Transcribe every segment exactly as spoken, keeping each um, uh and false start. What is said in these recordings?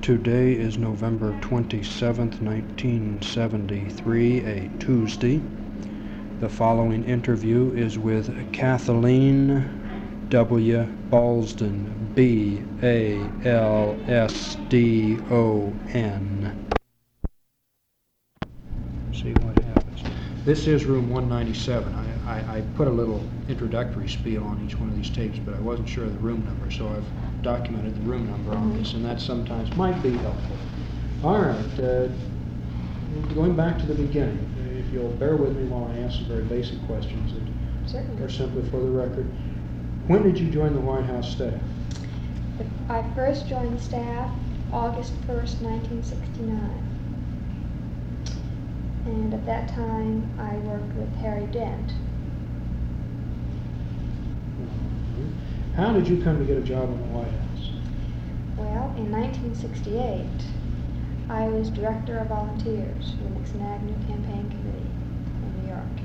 Today is November twenty-seventh, nineteen seventy-three, a Tuesday. The following interview is with Kathleen W. Balsdon, B A L S D O N. See what happens. This is room one ninety-seven. I, I, I put a little introductory spiel on each one of these tapes, but I wasn't sure of the room number, so I've documented the room number on this, and that sometimes might be helpful. All right, uh, going back to the beginning, if you'll bear with me while I ask some very basic questions that Certainly. are simply for the record. When did you join the White House staff? I first joined the staff August first, nineteen sixty-nine. And at that time, I worked with Harry Dent. How did you come to get a job in the White House? Well, in nineteen sixty-eight, I was director of volunteers for the Nixon Agnew Campaign Committee in New York.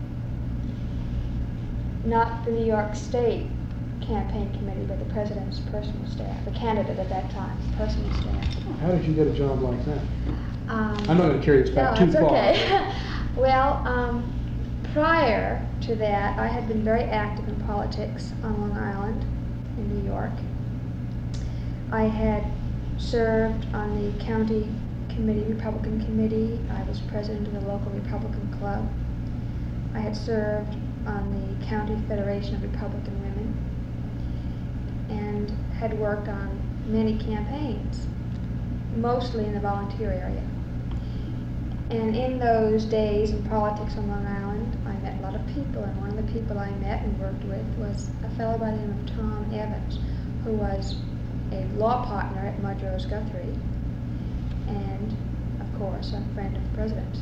Not the New York State Campaign Committee, but the president's personal staff, the candidate at that time, personal staff. How did you get a job like that? Um, I'm not going to carry this back no, too that's far. Okay. Well, um, prior to that, I had been very active in politics on Long Island in New York. I had served on the county committee, Republican committee. I was president of the local Republican club. I had served on the County Federation of Republican Women and had worked on many campaigns, mostly in the volunteer area. And in those days in politics on Long Island, I met a lot of people, and one of the people I met and worked with was a fellow by the name of Tom Evans, who was a law partner at Mudge Rose Guthrie, and, of course, a friend of the president's.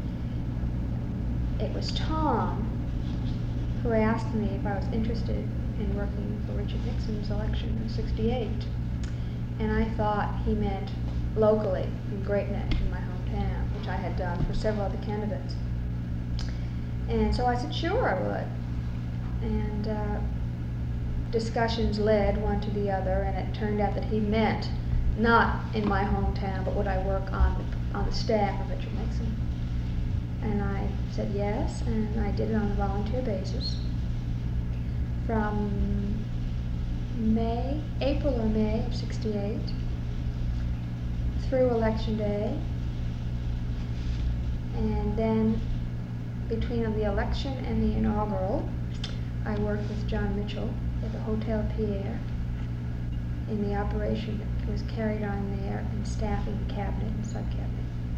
It was Tom who asked me if I was interested in working for Richard Nixon's election in sixty-eight. And I thought he meant locally in Great Neck, in my hometown, which I had done for several other candidates. And so I said, sure, I would. And uh, discussions led one to the other, and it turned out that he meant not in my hometown, but would I work on the, on the staff of Richard Nixon. And I said yes, and I did it on a volunteer basis from May, April or May of sixty-eight through Election Day. And then between the election and the inaugural, I worked with John Mitchell at the Hotel Pierre in the operation that was carried on there and staffing the cabinet and sub-cabinet.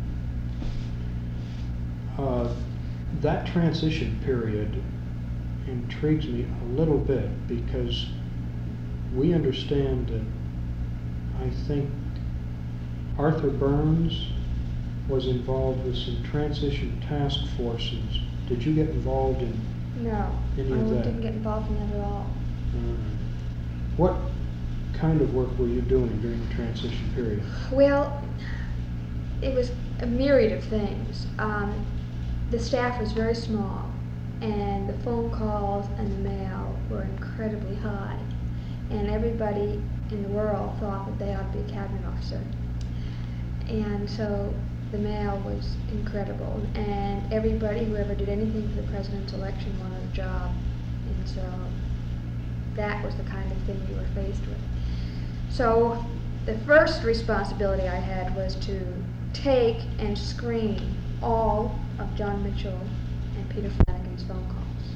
Uh, that transition period intrigues me a little bit because we understand that I think Arthur Burns was involved with some transition task forces. Did you get involved in No, any I of that? didn't get involved in that at all. Uh, what kind of work were you doing during the transition period? Well, it was a myriad of things. Um, the staff was very small, and the phone calls and the mail were incredibly high, and everybody in the world thought that they ought to be a cabinet officer. And so the mail was incredible, and everybody who ever did anything for the president's election wanted a job, and so that was the kind of thing you were faced with. So the first responsibility I had was to take and screen all of John Mitchell and Peter Flanagan's phone calls.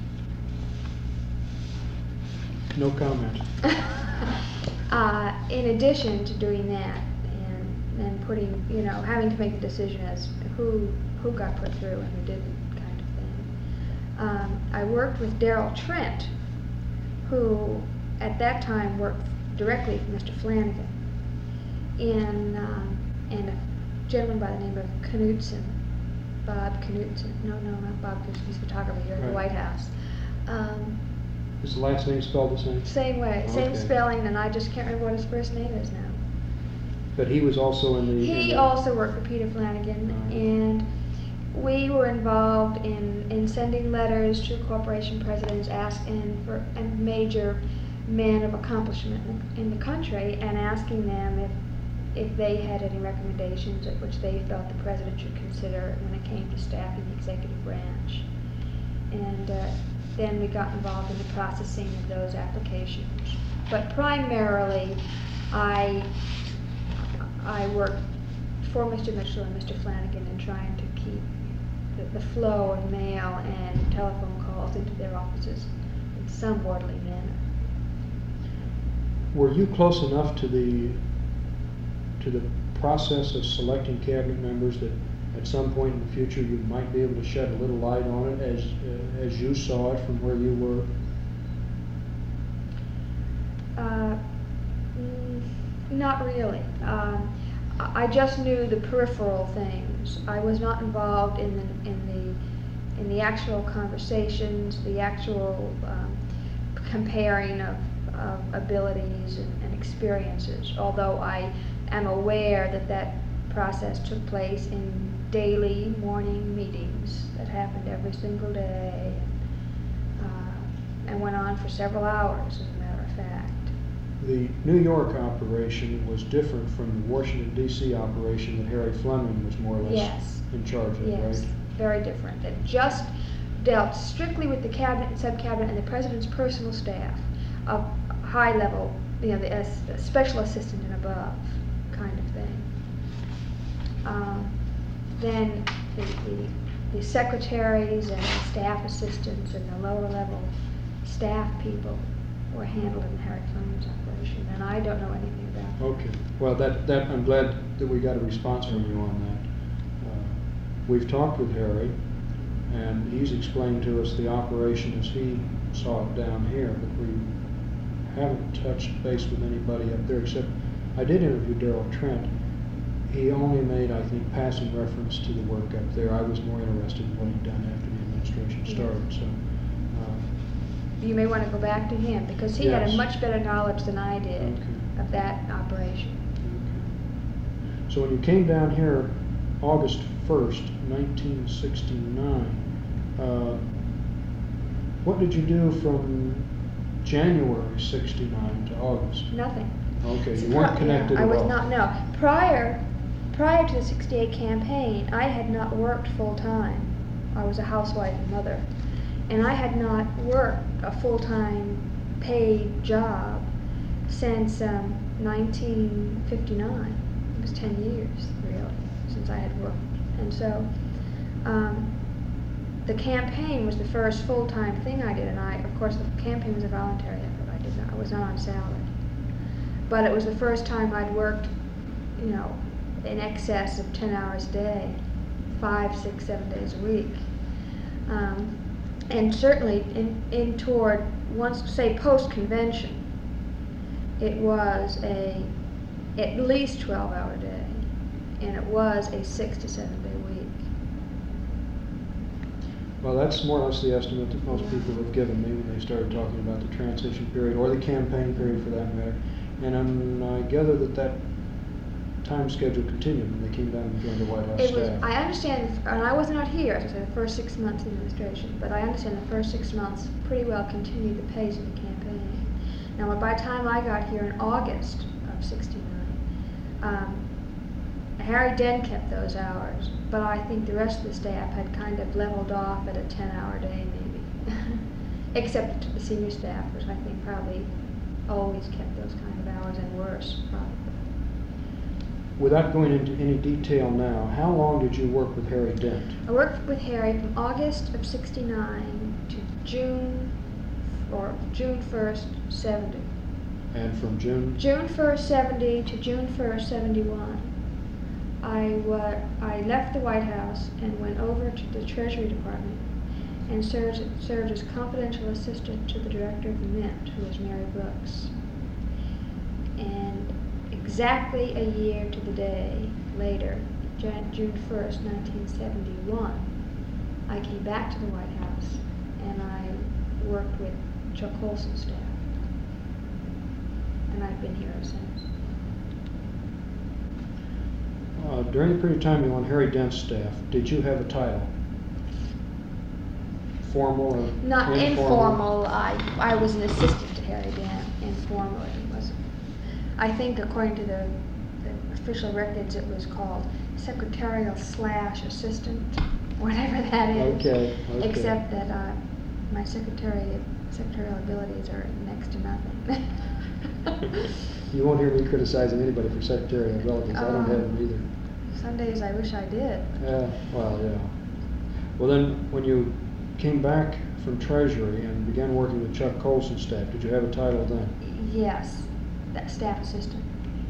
No comment. uh, in addition to doing that, and and putting, you know, having to make the decision as who who got put through and who didn't, kind of thing. Um, I worked with Darrell Trent, who at that time worked directly for Mister Flanagan, and um, and a gentleman by the name of Knudsen, Bob Knudsen. No, no, not Bob Knudsen. He's a photographer here at the Right. White House. Um, Is the last name spelled the same? same way, same Okay. spelling, and I just can't remember what his first name is now. But he was also in the... in He the- also worked for Peter Flanagan, Right. and we were involved in, in sending letters to corporation presidents asking for a major men of accomplishment in the, in the country and asking them if if they had any recommendations at which they felt the president should consider when it came to staffing the executive branch. And uh, then we got involved in the processing of those applications. But primarily, I I worked for Mister Mitchell and Mister Flanagan in trying to keep the, the flow of mail and telephone calls into their offices in some orderly manner. Were you close enough to the to the process of selecting cabinet members that at some point in the future you might be able to shed a little light on it as uh, as you saw it from where you were? Uh, mm, not really. Um, I just knew the peripheral things. I was not involved in the in the in the actual conversations, the actual um, comparing of, of abilities and, and experiences. Although I am aware that that process took place in daily morning meetings that happened every single day, and, uh, and went on for several hours, as a matter of fact. The New York operation was different from the Washington, D C operation that Harry Fleming was more or less Yes. in charge of, Yes, right? very different. It just dealt strictly with the cabinet and sub-cabinet and the president's personal staff of high level, you know, the as, the special assistant and above kind of thing. Um, then the, the, the secretaries and the staff assistants and the lower level staff people were handled in Harry Fleming's operation, and I don't know anything about that. Okay. Well, that, that I'm glad that we got a response from you on that. Uh, we've talked with Harry, and he's explained to us the operation as he saw it down here, but we haven't touched base with anybody up there except I did interview Darrell Trent. He only made, I think, passing reference to the work up there. I was more interested in what he'd done after the administration started. So. Uh, You may want to go back to him, because he had Yes. a much better knowledge than I did Okay. of that operation. Okay. So when you came down here August first, nineteen sixty-nine, uh, what did you do from January sixty-nine to August? Nothing. Okay, So you weren't pri- connected yeah, at I was all. not, no. Prior, prior to the sixty-eight campaign, I had not worked full-time. I was a housewife and mother. And I had not worked a full-time paid job since um, nineteen fifty-nine. It was ten years, really, since I had worked. And so um, the campaign was the first full-time thing I did. And I, of course, the campaign was a voluntary effort. I did not, I was not on salary. But it was the first time I'd worked, you know, in excess of ten hours a day, five, six, seven days a week. Um, and certainly in, in toward, once, say, post-convention, it was a at least twelve hour day, and it was a six to seven day week. Well, that's more or less the estimate that most Yeah. people have given me when they started talking about the transition period, or the campaign period for that matter. And I'm, I gather that that time schedule continued when they came down and joined the White House It was, staff. I understand, and I was not here, as I said, the first six months of the administration, but I understand the first six months pretty well continued the pace of the campaign. Now, by the time I got here in August of sixty-nine, um, Harry Dent kept those hours, but I think the rest of the staff had kind of leveled off at a ten hour day maybe. Except the senior staff, which I think probably always kept those kind of hours and worse, probably. Without going into any detail now, how long did you work with Harry Dent? I worked with Harry from August of sixty-nine to June, or June first, seventy. And from June? June first, seventy to June first, seventy-one. I wa- I left the White House and went over to the Treasury Department and served, served as confidential assistant to the director of the Mint, who was Mary Brooks. And exactly a year to the day later, Jan- June first, nineteen seventy-one, I came back to the White House and I worked with Chuck Colson's staff. And I've been here ever since. Uh, during the period of time you were on Harry Dent's staff, did you have a title? Formal or Not informal? informal. I I was an assistant to Harry Dent. Informal, it wasn't. I think according to the, the official records it was called secretarial slash assistant, whatever that is. Okay, okay. Except that uh, my secretary, secretarial abilities are next to nothing. You won't hear me criticizing anybody for secretarial abilities. I don't have them either. Some days I wish I did. Yeah, well, yeah. Well, then, when you came back from Treasury and began working with Chuck Colson's staff, did you have a title then? Yes, that staff assistant.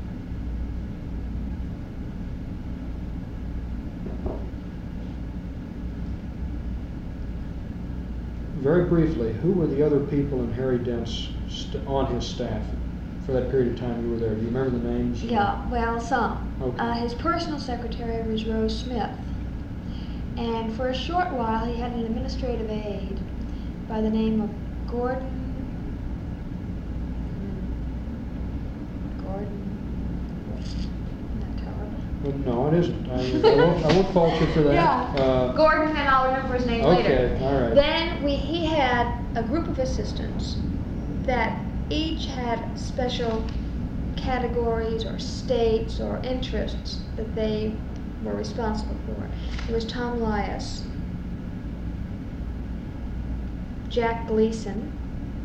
Very briefly, who were the other people in Harry Dent's st- on his staff for that period of time you were there? Do you remember the names? Yeah, well, some. Okay. Uh, his personal secretary was Rose Smith. And for a short while, he had an administrative aide by the name of Gordon. Gordon. Isn't that terrible? Well, no, it isn't. I, I, won't, I won't fault you for that. Yeah. Uh, Gordon, and I'll remember his name okay, later. all right. Then we, he had a group of assistants that each had special categories or states or interests that they were responsible for. It was Tom Lias, Jack Gleason,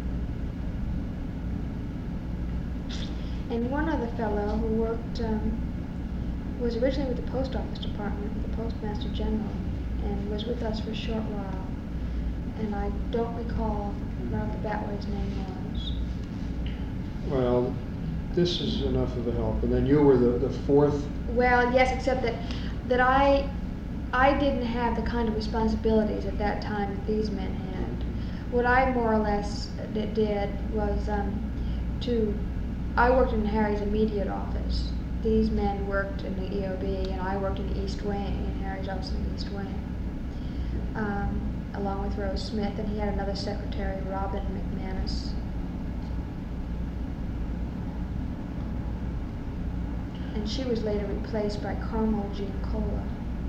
and one other fellow who worked, um, was originally with the Post Office Department, with the Postmaster General, and was with us for a short while. And I don't recall right off the bat what his name was. Well, this is enough of a help. And then you were the, the fourth? Well, yes, except that that I I didn't have the kind of responsibilities at that time that these men had. What I more or less did, did was um, to, I worked in Harry's immediate office. These men worked in the E O B, and I worked in the East Wing, in Harry's office in the East Wing, um, along with Rose Smith, and he had another secretary, Robin McManus. And she was later replaced by Carmel Giancola.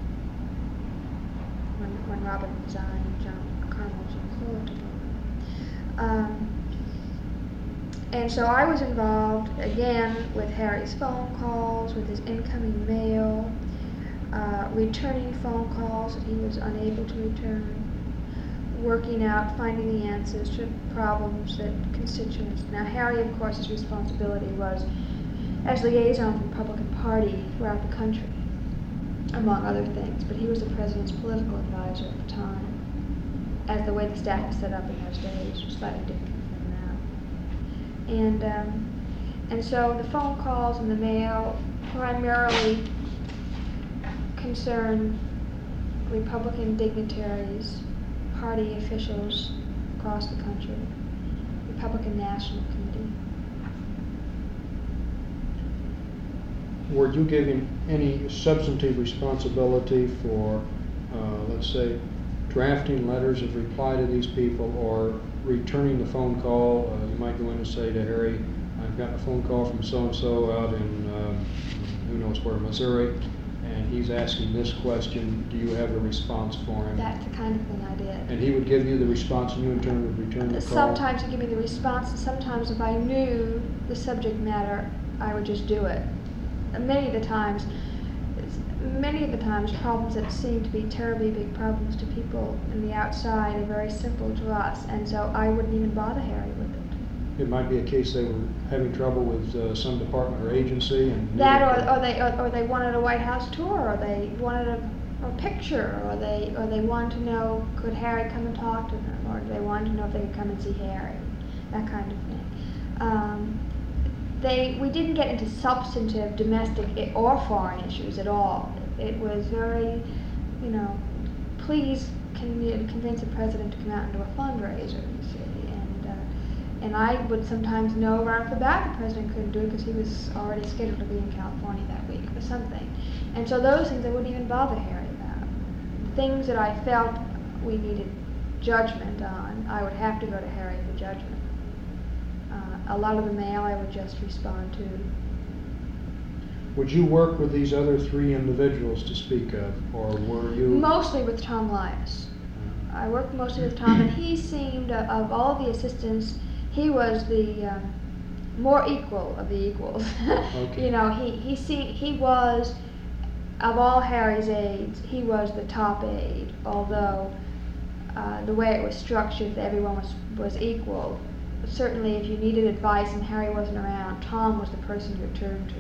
When, when Robin resigned, John, Carmel Giancola took over. Um, and so I was involved, again, with Harry's phone calls, with his incoming mail, uh, returning phone calls that he was unable to return, working out, finding the answers to problems that constituents. Now, Harry, of course, his responsibility was as liaison for the Republican Party throughout the country, among other things, but he was the president's political advisor at the time, as the way the staff was set up in those days was slightly different from now. And, um, and so the phone calls and the mail primarily concerned Republican dignitaries, party officials across the country, Republican National Committee. Were you given any substantive responsibility for, uh, let's say, drafting letters of reply to these people or returning the phone call? Uh, you might go in and say to Harry, I've gotten a phone call from so-and-so out in, um, who knows where, Missouri, and he's asking this question. Do you have a response for him? That's the kind of thing I did. And he would give you the response and you in turn would return the call? Sometimes he'd give me the response, and sometimes if I knew the subject matter, I would just do it. Many of the times, many of the times, problems that seem to be terribly big problems to people on the outside are very simple to us, and so I wouldn't even bother Harry with it. It might be a case they were having trouble with uh, some department or agency, and that, or, or they, or, or they wanted a White House tour, or they wanted a, a picture, or they, or they wanted to know could Harry come and talk to them, or they wanted to know if they could come and see Harry, that kind of thing. Um, They, we didn't get into substantive domestic or foreign issues at all. It was very, you know, please can you convince the president to come out and do a fundraiser, you see. And, uh, and I would sometimes know right off the bat the president couldn't do it because he was already scheduled to be in California that week or something. And so those things I wouldn't even bother Harry about. Things that I felt we needed judgment on, I would have to go to Harry for judgment. Uh, a lot of the mail I would just respond to. Would you work with these other three individuals to speak of, or were you? Mostly with Tom Lias. I worked mostly with Tom, and he seemed, uh, of all the assistants, he was the um, more equal of the equals. Okay. You know, he he see, he was, of all Harry's aides, he was the top aide. Although uh, the way it was structured, that everyone was was equal. Certainly, if you needed advice and Harry wasn't around, Tom was the person you turned to.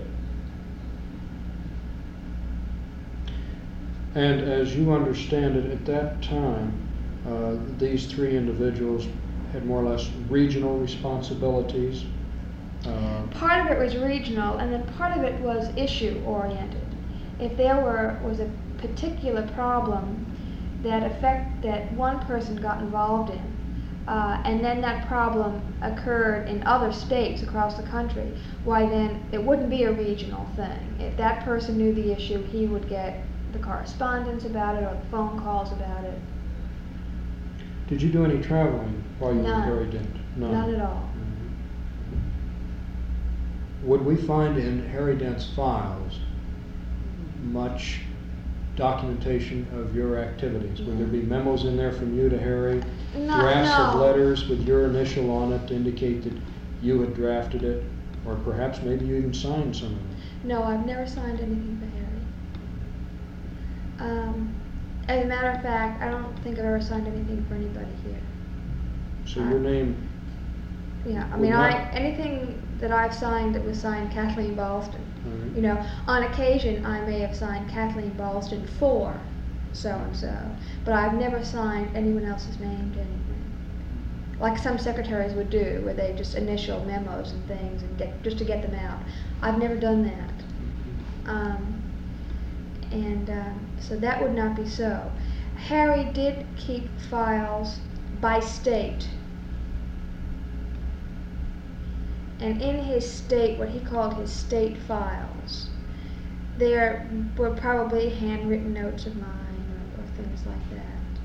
And as you understand it, at that time, uh, these three individuals had more or less regional responsibilities. Uh, Part of it was regional, and then part of it was issue-oriented. If there were was a particular problem that affect that one person got involved in, uh, and then that problem occurred in other states across the country, why then it wouldn't be a regional thing. If that person knew the issue, he would get the correspondence about it or the phone calls about it. Did you do any traveling while you None. were Harry Dent? None. None at all. Would we find in Harry Dent's files much documentation of your activities? Would there be memos in there from you to Harry? No, drafts no. of letters with your initial on it to indicate that you had drafted it? Or perhaps maybe you even signed some of them? No, I've never signed anything for Harry. Um, as a matter of fact, I don't think I've ever signed anything for anybody here. So Uh, your name, Yeah, I Would mean, I not- anything that I've signed that was signed Kathleen Ballston. all right. You know, on occasion I may have signed Kathleen Ballston for so and so, but I've never signed anyone else's name to anything. Like some secretaries would do, where they just initial memos and things and get just to get them out. I've never done that, um, and uh, so that would not be so. Harry did keep files by state. And in his state, what he called his state files, there were probably handwritten notes of mine or, or things like that.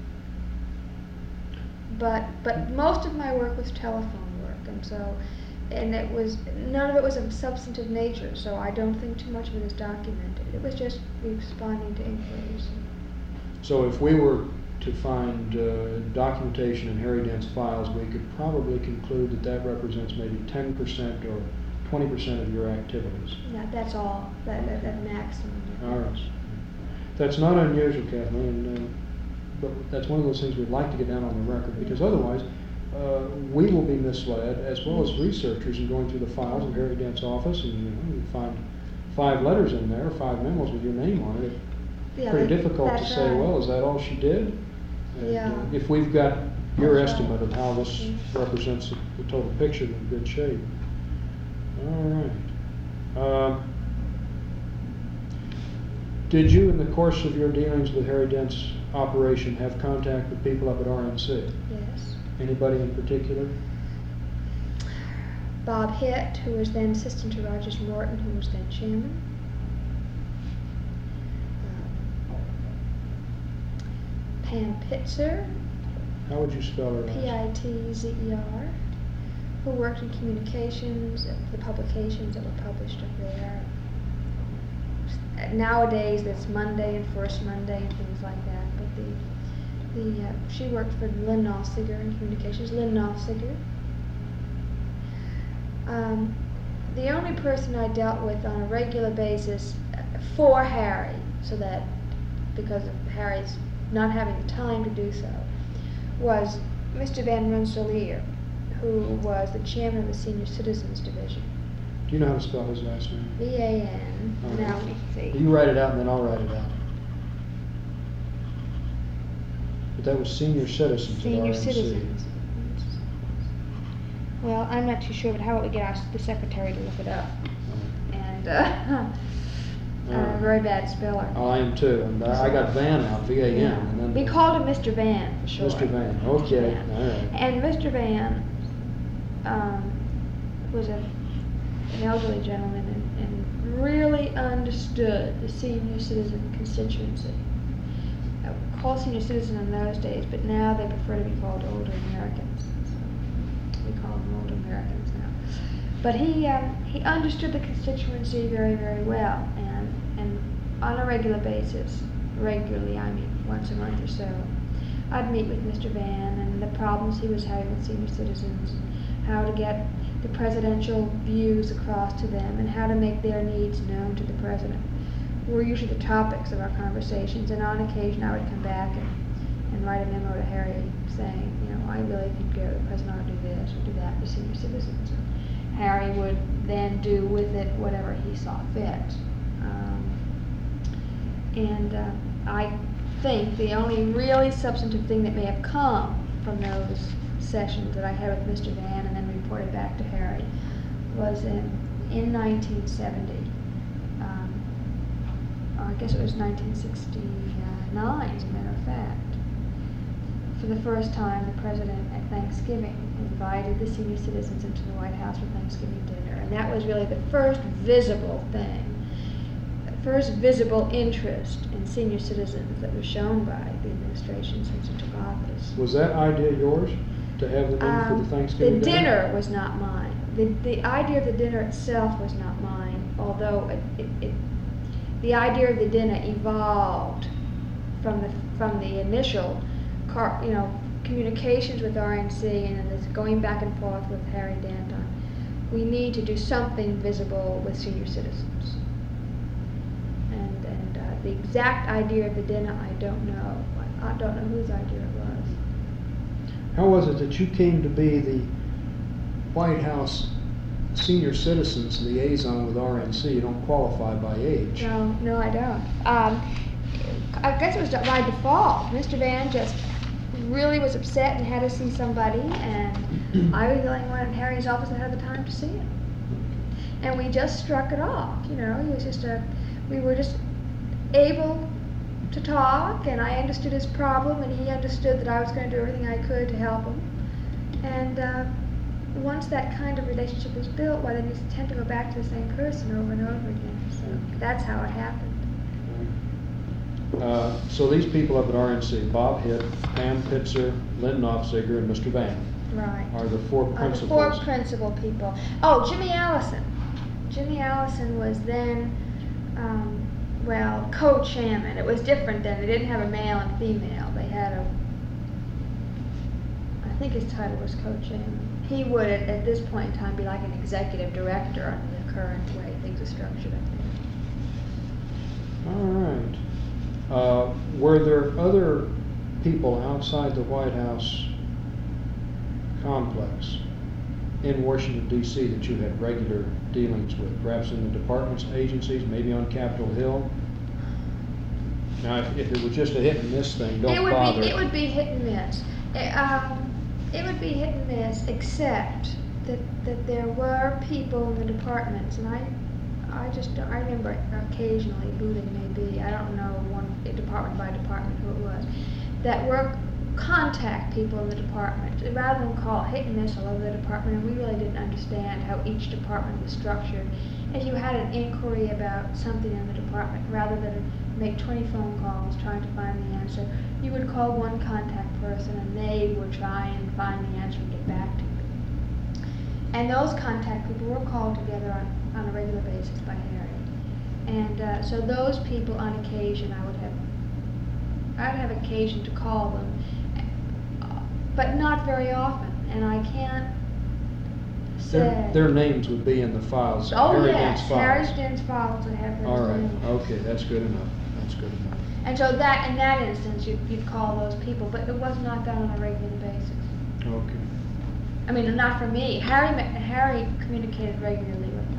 But but most of my work was telephone work, and so and it was none of it was of substantive nature. So I don't think too much of it is documented. It was just responding to inquiries. So if we were to find uh, documentation in Harry Dent's files, we could probably conclude that that represents maybe ten percent or twenty percent of your activities. Yeah, that's all. That that, that maximum. All right. That's not unusual, Kathleen, and, uh, but that's one of those things we'd like to get down on the record, because otherwise uh, we will be misled, as well as researchers, in going through the files of Harry Dent's office, and you know, you find five letters in there, five memos with your name on it. Yeah, Pretty that- difficult to that's say, right. well, is that all she did? And, Yeah. uh, if we've got your That's right. estimate of how this Mhm. represents the the total picture, in good shape. All right. Um, Did you, in the course of your dealings with Harry Dent's operation, have contact with people up at R N C? Yes. Anybody in particular? Bob Hitt, who was then assistant to Rogers Morton, who was then chairman. Uh, Pam Pitzer, How would you spell her last P I T Z E R, who worked in communications, uh, the publications that were published up there. Uh, Nowadays, it's Monday and First Monday and things like that, but the, the, uh, she worked for Lynn Nalsiger in communications, Lynn Nalsiger. Um, the only person I dealt with on a regular basis uh, for Harry, so that because of Harry's not having the time to do so, was Mister Van Rensselaer, who was the chairman of the Senior Citizens Division. Do you know how to spell his last name? V A N. All right. Now let me see. You write it out and then I'll write it out. But that was Senior Citizens at R Senior N C. Citizens. Well, I'm not too sure, but how about we get our, the secretary to look it up? And uh, All I'm right. a very bad speller. Oh, I am too, and I I got Van out, V A N, Yeah. and then. We called him Mister Van for short. Mister Van, Mister okay, Van. all right. And Mister Van um, was a, an elderly gentleman and, and really understood the senior citizen constituency. Uh, we called senior citizen in those days, but now they prefer to be called older Americans. So we call them older Americans now. But he um, he understood the constituency very, very well, and and on a regular basis, regularly, I mean once a month or so, I'd meet with Mister Van and the problems he was having with senior citizens, how to get the presidential views across to them and how to make their needs known to the president were usually the topics of our conversations. And on occasion I would come back and, and write a memo to Harry saying, you know, I really think uh, the president ought to do this or do that for senior citizens. And Harry would then do with it whatever he saw fit. Um, and uh, I think the only really substantive thing that may have come from those sessions that I had with Mister Van and then reported back to Harry was in, in nineteen seventy. Um, I guess it was nineteen sixty-nine, as a matter of fact. For the first time, the president at Thanksgiving invited the senior citizens into the White House for Thanksgiving dinner, and that was really the first visible thing, the first visible interest in senior citizens that was shown by the administration since it took office. Was that idea yours, to have them in Um, for the Thanksgiving the dinner? dinner was not mine. The, the idea of the dinner itself was not mine, although it, it, it, the idea of the dinner evolved from the, from the initial car, you know, communications with R N C and then this going back and forth with Harry Dent on, we need to do something visible with senior citizens. And, and uh, the exact idea of the dinner, I don't know. I, I don't know whose idea it was. How was it that you came to be the White House senior citizens liaison with R N C? You don't qualify by age. No, no, I don't. Um, I guess it was by default. Mister Van just really was upset and had to see somebody, and I was the only one in Harry's office that had the time to see him. And we just struck it off. You know, he was just a. We were just able to talk, and I understood his problem, and he understood that I was going to do everything I could to help him. And uh, once that kind of relationship was built, why then you tend to go back to the same person over and over again. So that's how it happened. Uh, so these people up at R N C, Bob Hitt, Pam Pitzer, Lynn Knopfziger, and Mister Van, Right. are the four Are the principals. four principal people. Oh, Jimmy Allison. Jimmy Allison was then, um, well, co-chairman. It was different then. They didn't have a male and female. They had a, I think his title was co-chairman. He would, at, at this point in time, be like an executive director under the current way things are structured, I think. All right. Uh, were there other people outside the White House complex in Washington, D C that you had regular dealings with, perhaps in the departments, agencies, maybe on Capitol Hill? Now, if, if it was just a hit and miss thing, don't it would bother. Be, it would be hit and miss. It, um, it would be hit and miss, except that, that there were people in the departments, and I I just don't, I remember occasionally who they may be, I don't know one department by department who it was, that were contact people in the department, rather than call hit and miss all over the department, and we really didn't understand how each department was structured. If you had an inquiry about something in the department, rather than make twenty phone calls trying to find the answer, you would call one contact person and they would try and find the answer and get back to you. And those contact people were called together on on a regular basis by Harry. And uh, so those people on occasion I would have, I would have occasion to call them, uh, but not very often. And I can't say. Their, their names would be in the files. Oh Harry yes, Dent's files. Harry Dent's files would have those All right, names. okay, that's good enough, that's good enough. And so that, in that instance, you'd, you'd call those people, but it was not done on a regular basis. Okay. I mean, not for me. Harry, Harry communicated regularly with them.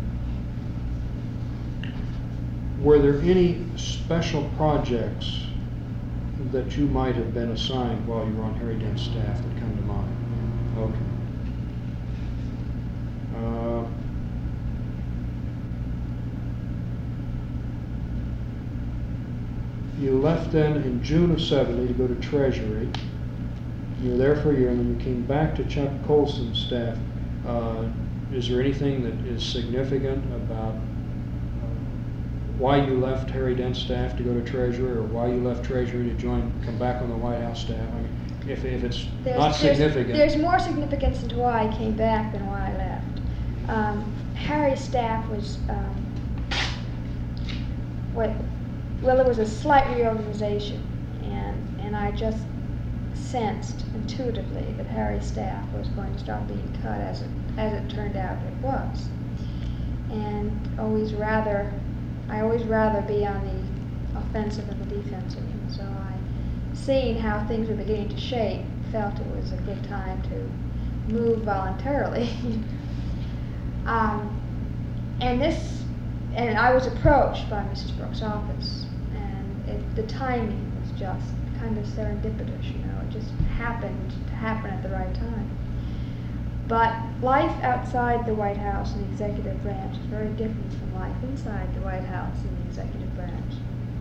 Were there any special projects that you might have been assigned while you were on Harry Dent's staff that come to mind? Okay. Uh, you left then in June of seventy to go to Treasury. You were there for a year, and then you came back to Chuck Colson's staff. Uh, is there anything that is significant about why you left Harry Dent's staff to go to Treasury, or why you left Treasury to join, come back on the White House staff? I mean, if, if it's There's, not there's, significant. There's more significance into why I came back than why I left. Um, Harry's staff was, um, what, well, it was a slight reorganization, and, and I just sensed intuitively that Harry's staff was going to start being cut, as it, as it turned out it was. And always rather, I always rather be on the offensive than the defensive. And so I, seeing how things were beginning to shake, felt it was a good time to move voluntarily. um, and this, and I was approached by Missus Brooks' office, and it, the timing was just kind of serendipitous, you know, it just happened to happen at the right time. But life outside the White House and the executive branch is very different from life inside the White House and the executive branch.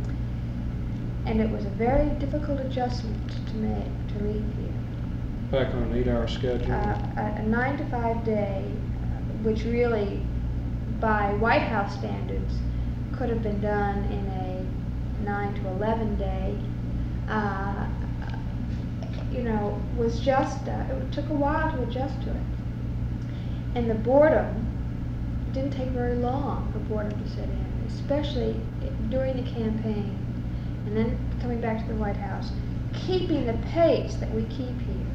And it was a very difficult adjustment to make, to leave here. Back on an eight-hour schedule? Uh, a, a nine to five day, uh, which really, by White House standards, could have been done in a nine to eleven day, uh, you know, was just, uh, it took a while to adjust to it. And the boredom, it didn't take very long for boredom to set in, especially during the campaign, and then coming back to the White House, keeping the pace that we keep here,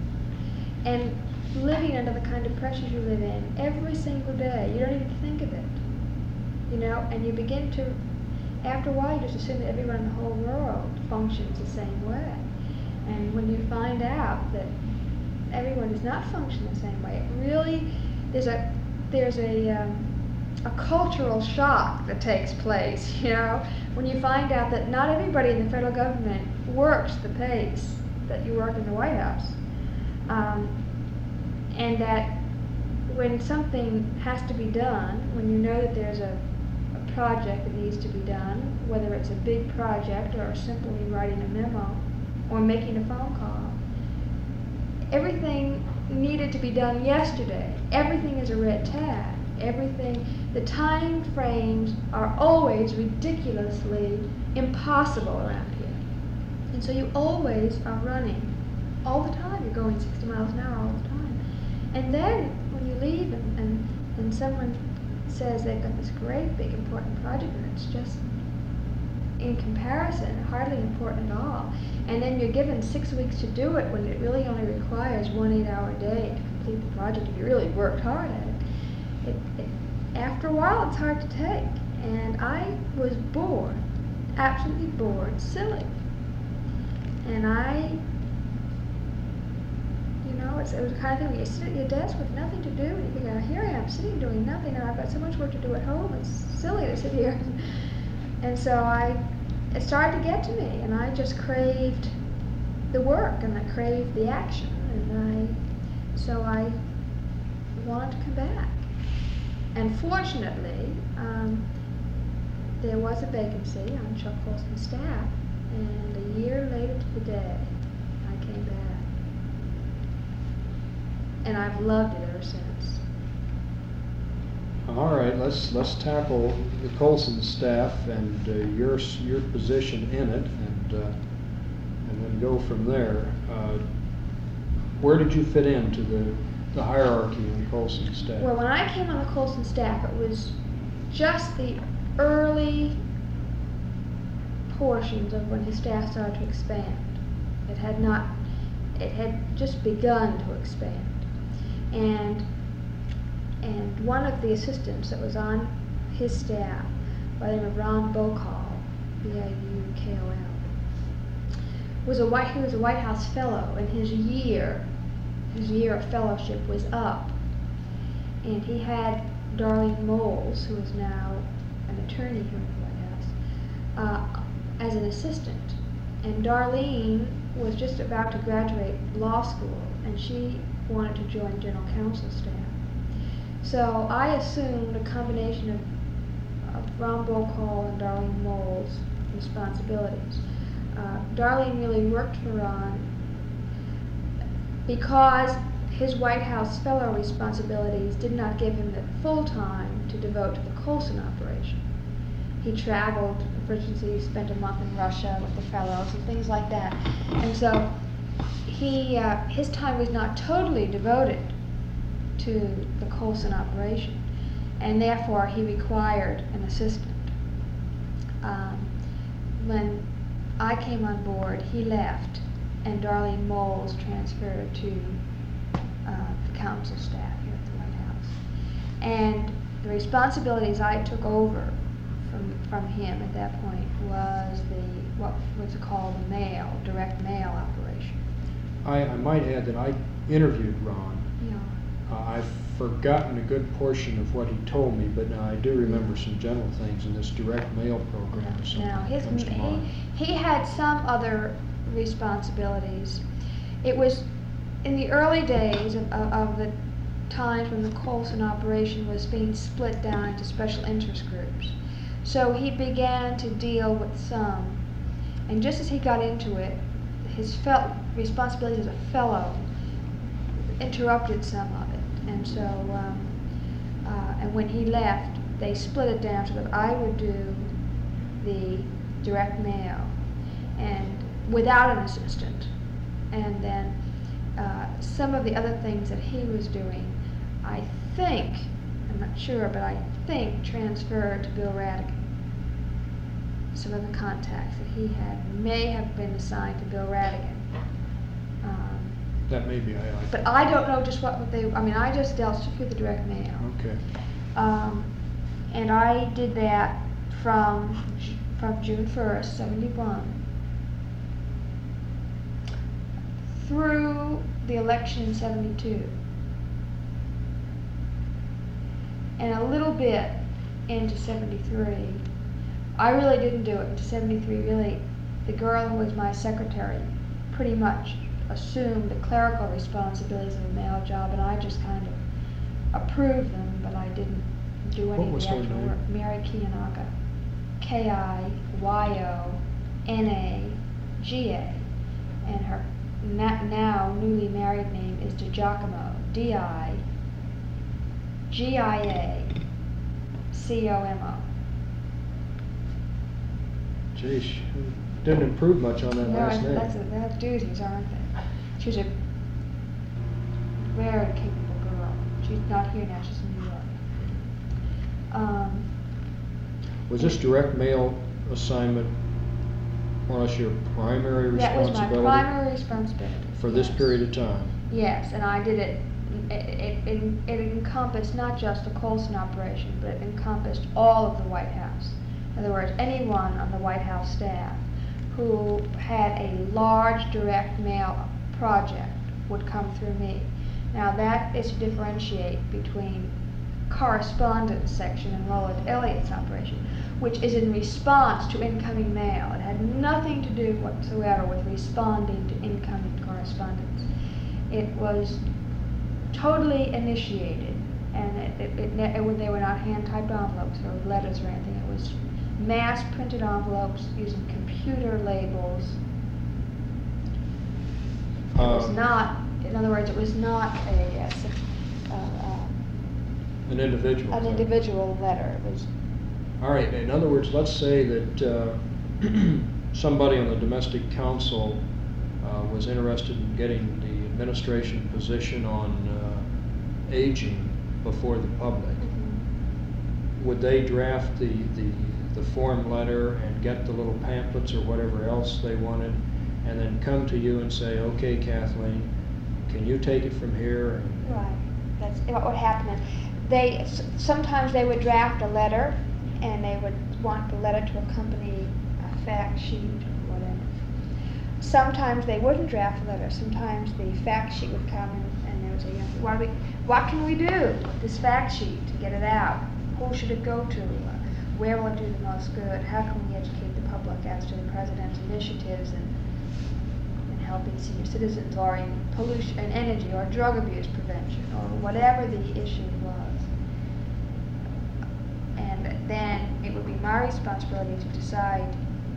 and living under the kind of pressures you live in every single day. You don't even think of it, you know, and you begin to, after a while, you just assume that everyone in the whole world functions the same way. And when you find out that everyone does not function the same way, it really, there's a, there's a, um, a cultural shock that takes place, you know, when you find out that not everybody in the federal government works the pace that you work in the White House. Um, and that when something has to be done, when you know that there's a, a project that needs to be done, whether it's a big project or simply writing a memo or making a phone call, everything needed to be done yesterday. Everything is a red tag. Everything, the time frames are always ridiculously impossible around here. And so you always are running all the time. You're going sixty miles an hour all the time. And then when you leave and, and, and someone says they've got this great big important project and it's just in comparison hardly important at all, and then you're given six weeks to do it when it really only requires one eight hour day to complete the project if you really worked hard at it. It, it, after a while, it's hard to take, and I was bored, absolutely bored, silly. And I, you know, it's, it was the kind of thing where you sit at your desk with nothing to do, and you think, oh, here I am sitting doing nothing, and I've got so much work to do at home, it's silly to sit here. And so I, it started to get to me, and I just craved the work, and I craved the action, and I, so I wanted to come back. And fortunately, um, there was a vacancy on Chuck Colson's staff, and a year later to the day, I came back. And I've loved it ever since. All right, let's let's tackle the Colson staff and uh, your your position in it, and uh, and then go from there. Uh, where did you fit into the the hierarchy in Colson's staff? Well, when I came on the Colson staff, it was just the early portions of when his staff started to expand. It had not, it had just begun to expand. And and one of the assistants that was on his staff, by the name of Ron Bokal, B A U K O L, was a white, he was a White House fellow, and his year His year of fellowship was up, and he had Darlene Moles, who is now an attorney here in the White House, uh, as an assistant. And Darlene was just about to graduate law school, and she wanted to join general counsel's staff. So I assumed a combination of, of Ron Bokal and Darlene Moles' responsibilities. Uh, Darlene really worked for Ron because his White House fellow responsibilities did not give him the full time to devote to the Colson operation. He traveled, for instance, he spent a month in Russia with the fellows and things like that. And so he, uh, his time was not totally devoted to the Colson operation, and therefore he required an assistant. Um, when I came on board, he left, and Darlene Moles transferred to uh, the council staff here at the White House. And the responsibilities I took over from from him at that point was the what was called the mail, direct mail operation. I, I might add that I interviewed Ron. Yeah. Uh, I've forgotten a good portion of what he told me, but I do remember Yeah. some general things in this direct mail program. or something Now, his, that comes to mind. he, he had some other responsibilities. It was in the early days of, of, of the times when the Colson operation was being split down into special interest groups. So he began to deal with some, and just as he got into it, his fel- responsibility as a fellow interrupted some of it. And so, um, uh, and when he left, they split it down so that I would do the direct mail, and without an assistant. And then uh, some of the other things that he was doing, I think, I'm not sure, but I think transferred to Bill Radigan. Some of the contacts that he had may have been assigned to Bill Radigan. Um, That may be, I, I. but I don't know just what they, I mean, I just dealt strictly with the direct mail. Okay. Um, and I did that from from June first, seventy-one, through the election in seventy-two, and a little bit into seventy-three. I really didn't do it into seventy-three. Really, the girl who was my secretary pretty much assumed the clerical responsibilities of a mail job, and I just kind of approved them, but I didn't do any What of was the her actual name? work. Mary Kiyanaga. K I Y O N A G A. And her na- now newly married name is DiGiacomo. D I G I A C O M O. Geez, didn't improve much on that No, last name. that's, a, that's duties, aren't they? She's a very capable girl. She's not here now, she's in New York. Um, Was this direct mail assignment more or less your primary that was responsibility? my primary responsibility. For this yes. period of time? Yes, and I did it, it, it, it encompassed not just the Colson operation, but it encompassed all of the White House. In other words, anyone on the White House staff who had a large direct mail project would come through me. Now that is to differentiate between correspondence section and Lola Elliott's operation, which is in response to incoming mail. It had nothing to do whatsoever with responding to incoming correspondence. It was totally initiated, and it, it, it, it, they were not hand-typed envelopes or letters or anything. It was mass printed envelopes using computer labels. It was Um, not, in other words, it was not a, a, a An individual an thing. individual letter. It was All right, in other words, let's say that uh, somebody on the domestic council uh, was interested in getting the administration position on uh, aging before the public. Would they draft the, the, the form letter and get the little pamphlets or whatever else they wanted, and then come to you and say, okay, Kathleen, can you take it from here? right. That's what would happen. They s- sometimes they would draft a letter, and they would want the letter to accompany a fact sheet or whatever. Sometimes they wouldn't draft a letter. Sometimes the fact sheet would come in, and they would say, you know, what, do we, what can we do with this fact sheet to get it out? Who should it go to? Uh, where will it do the most good? How can we educate the public as to the president's initiatives and, and helping senior citizens, or in pollution and energy, or drug abuse prevention, or whatever the issue was? And then it would be my responsibility to decide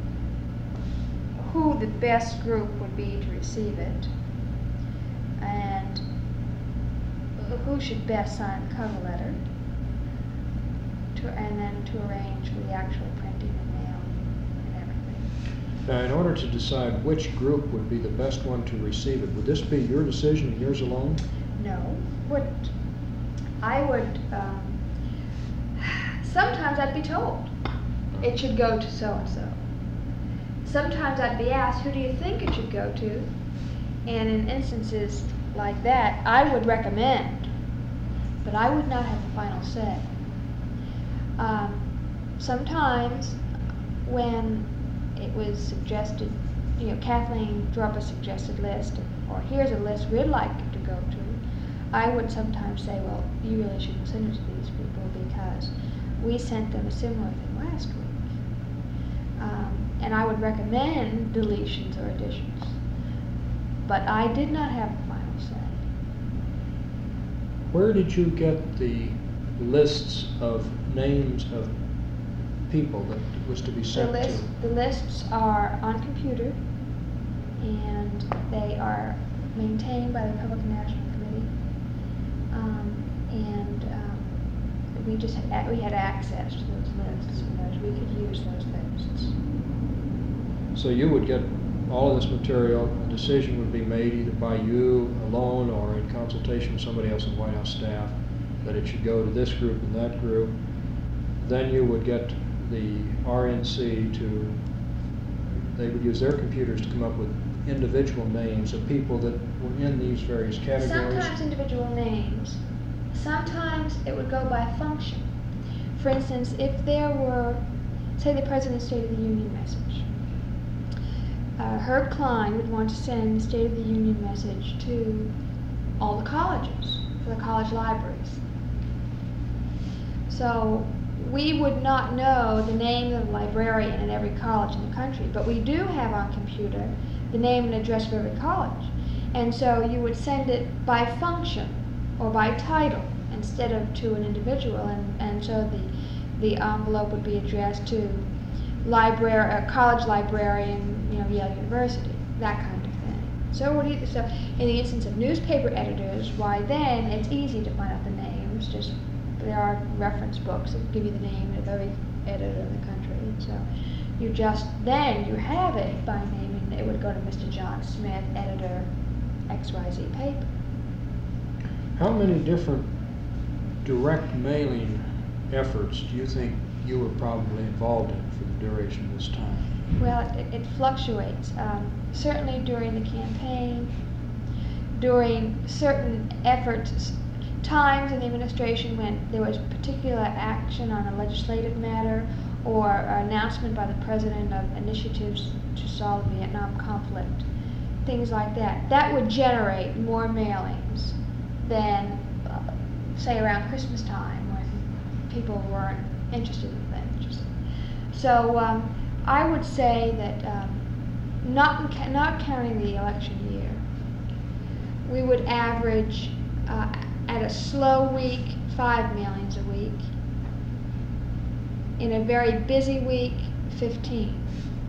who the best group would be to receive it, and who should best sign the cover letter, to, and then to arrange for the actual printing and mailing and everything. Now, in order to decide which group would be the best one to receive it, would this be your decision and yours alone? No, wouldn't. I would, um, sometimes I'd be told it should go to so-and-so. Sometimes I'd be asked, who do you think it should go to? And in instances like that, I would recommend, but I would not have the final say. Um, sometimes when it was suggested, you know, Kathleen drew up a suggested list, or here's a list we'd like to go to, I would sometimes say, well, you really shouldn't send it to these people because we sent them a similar thing last week. Um, and I would recommend deletions or additions. But I did not have the final say. Where did you get the lists of names of people that was to be sent the list, to? The lists are on computer, and they are maintained by the Republican National Committee. Um, and um, we just had, we had access to those lists, and those, we could use those lists. So you would get all of this material, a decision would be made either by you alone or in consultation with somebody else in the White House staff, that it should go to this group and that group. Then you would get the R N C to, they would use their computers to come up with individual names of people that were in these various categories. Sometimes individual names. Sometimes it would go by function. For instance, if there were, say, the President's State of the Union message, Uh, Herb Klein would want to send the State of the Union message to all the colleges, for the college libraries. So we would not know the name of the librarian in every college in the country, but we do have on computer the name and address of every college. And so you would send it by function or by title instead of to an individual, and, and so the, the envelope would be addressed to library, a college librarian, you know, Yale University, that kind of thing. So, what do you, so in the instance of newspaper editors, why then it's easy to find out the names. Just there are reference books that give you the name of every editor in the country. And so you just then you have it by name, and it would go to Mister John Smith, editor, X Y Z paper. How many different direct mailing efforts do you think you were probably involved in for the duration of this time? Well, it, it fluctuates. Um, certainly during the campaign, during certain efforts, times in the administration when there was particular action on a legislative matter or an announcement by the President of initiatives to solve the Vietnam conflict, things like that. That would generate more mailings than, uh, say, around Christmas time when people weren't interested in things. So um, I would say that um, not, ca- not counting the election year, we would average uh, at a slow week, five mailings a week. In a very busy week, fifteen.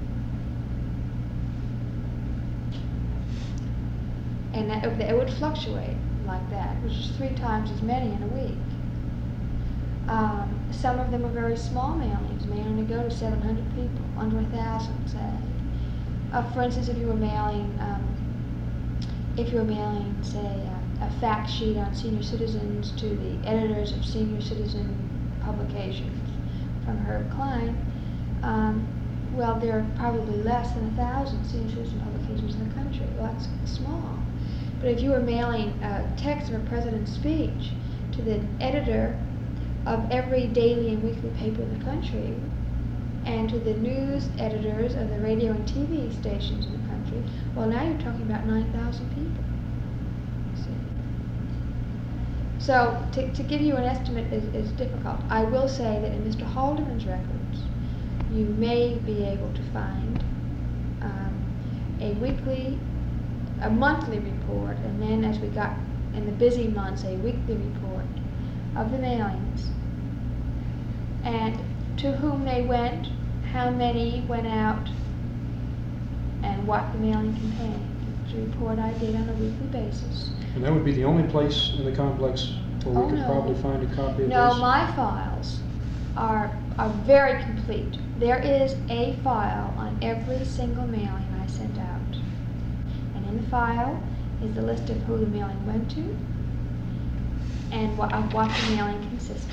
And that, it would fluctuate like that, which is three times as many in a week. Um, some of them are very small mailings, may only go to seven hundred people, under a thousand, say. Uh, for instance, if you were mailing, um, if you were mailing, say, a, a fact sheet on senior citizens to the editors of senior citizen publications from Herb Klein, um, well, there are probably less than a thousand senior citizen publications in the country. Well, that's small. But if you were mailing a text of a president's speech to the editor of every daily and weekly paper in the country, and to the news editors of the radio and T V stations in the country, well, now you're talking about nine thousand people. See? So to, to give you an estimate is, is difficult. I will say that in Mister Haldeman's records, you may be able to find um, a weekly, a monthly report, and then as we got in the busy months, a weekly report of the mailings, and to whom they went, how many went out, and what the mailing contained. It's a report I did on a weekly basis. And that would be the only place in the complex where we Oh, could no. probably find a copy of No, this? my files are, are very complete. There is a file on every single mailing I sent out. And in the file is the list of who the mailing went to and what, of what the mailing consisted.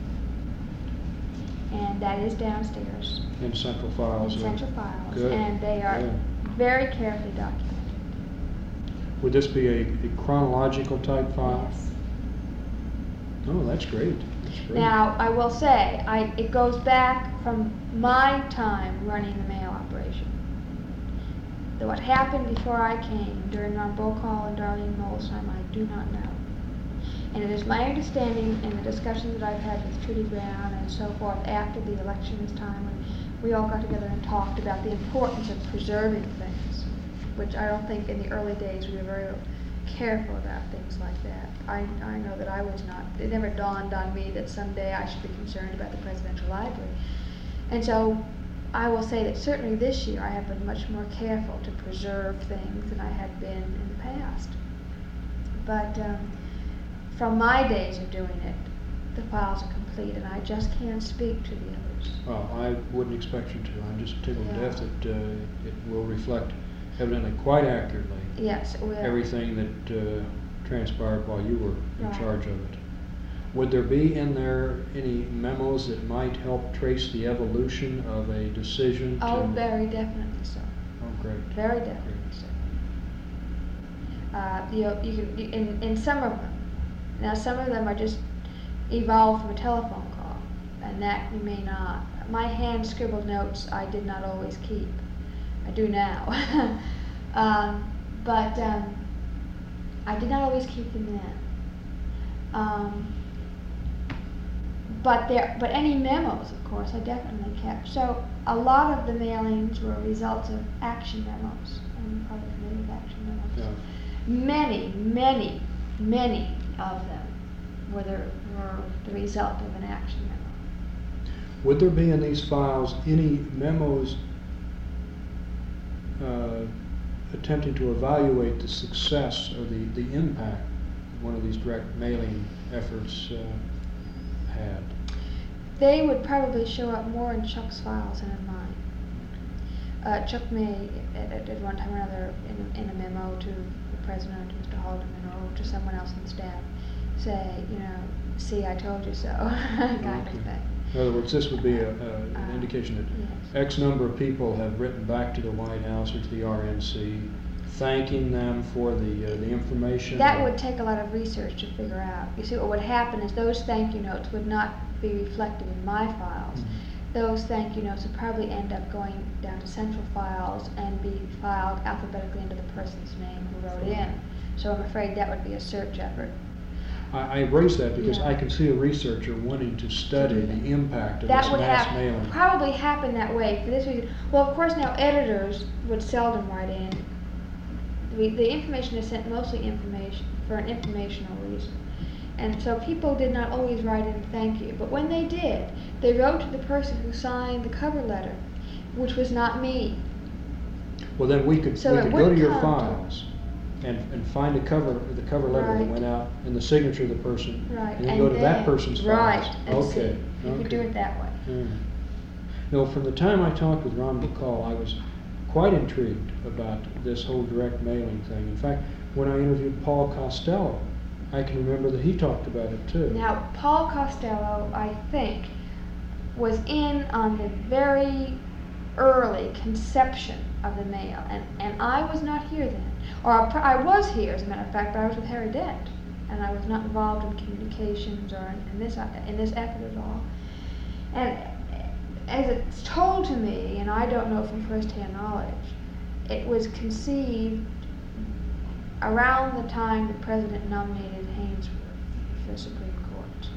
And that is downstairs In central files? in yeah. central files. Good. And they are Yeah. very carefully documented. Would this be a, a chronological type file? Yes. Oh, that's great. That's great. Now, I will say, I, it goes back from my time running the mail operation. The- What happened before I came during Ron Bocall and Darlene Molsheim, I do not know. And it is my understanding in the discussions that I've had with Trudy Brown and so forth after the election this time, when we all got together and talked about the importance of preserving things, which I don't think in the early days we were very careful about things like that. I, I know that I was not. It never dawned on me that someday I should be concerned about the presidential library. And so I will say that certainly this year I have been much more careful to preserve things than I had been in the past. But um, from my days of doing it, the files are complete, and I just can't speak to the others. Well, I wouldn't expect you to. I'm just tickled to Yeah. death that uh, it will reflect evidently quite accurately Yes, it will. everything that uh, transpired while you were in Right. charge of it. Would there be in there any memos that might help trace the evolution of a decision to... Oh, very definitely so. Oh, great. Very definitely so. Uh, you know, you can, you, in, in some of them, now some of them are just evolved from a telephone call, and that you may not. My hand scribbled notes I did not always keep. I do now. um, but um, I did not always keep them then. Um, but there, but any memos, of course, I definitely kept. So a lot of the mailings were results of action memos. I'm probably familiar with action memos. Yeah. Many, many, many of them were the, were the result of an action memo. Would there be in these files any memos uh, attempting to evaluate the success or the, the impact one of these direct mailing efforts uh, had? They would probably show up more in Chuck's files than in mine. Uh, Chuck may, at, at, at one time or another, in, in a memo to the president, to Mister Haldeman, or to someone else on the staff, say, you know, see, I told you so, kind Okay. of thing. In other words, this would be a, a, an Uh, indication that yes. X number of people have written back to the White House or to the R N C, thanking them for the uh, the information. That would take a lot of research to figure out. You see, what would happen is those thank you notes would not be reflected in my files. Mhm. Those thank you notes would probably end up going down to central files and be filed alphabetically under the person's name who wrote in. So I'm afraid that would be a search effort. I, I raise that because Yeah. I can see a researcher wanting to study the impact of That this would mass hap- mailing. probably happen that way for this reason. Well, of course, now editors would seldom write in. The, the information is sent mostly information for an informational reason. And so people did not always write in thank you. But when they did, they wrote to the person who signed the cover letter, which was not me. Well, then we could, So we it could go to would your come to- files and, and find a cover, the cover letter that Right. went out and the signature of the person. Right. And then go to that person's files. Right. And Okay. see. You okay. could do it that way. Mm. No, from the time I talked with Ron Bacall, I was quite intrigued about this whole direct mailing thing. In fact, when I interviewed Paul Costello, I can remember that he talked about it too. Now, Paul Costello, I think, was in on the very early conception of the mail, and, and I was not here then. Or I was here, as a matter of fact, but I was with Harry Dent, and I was not involved in communications or in, in this in this effort at all. And as it's told to me, and I don't know from first-hand knowledge, it was conceived around the time the president nominated Hainsworth for the Supreme Court.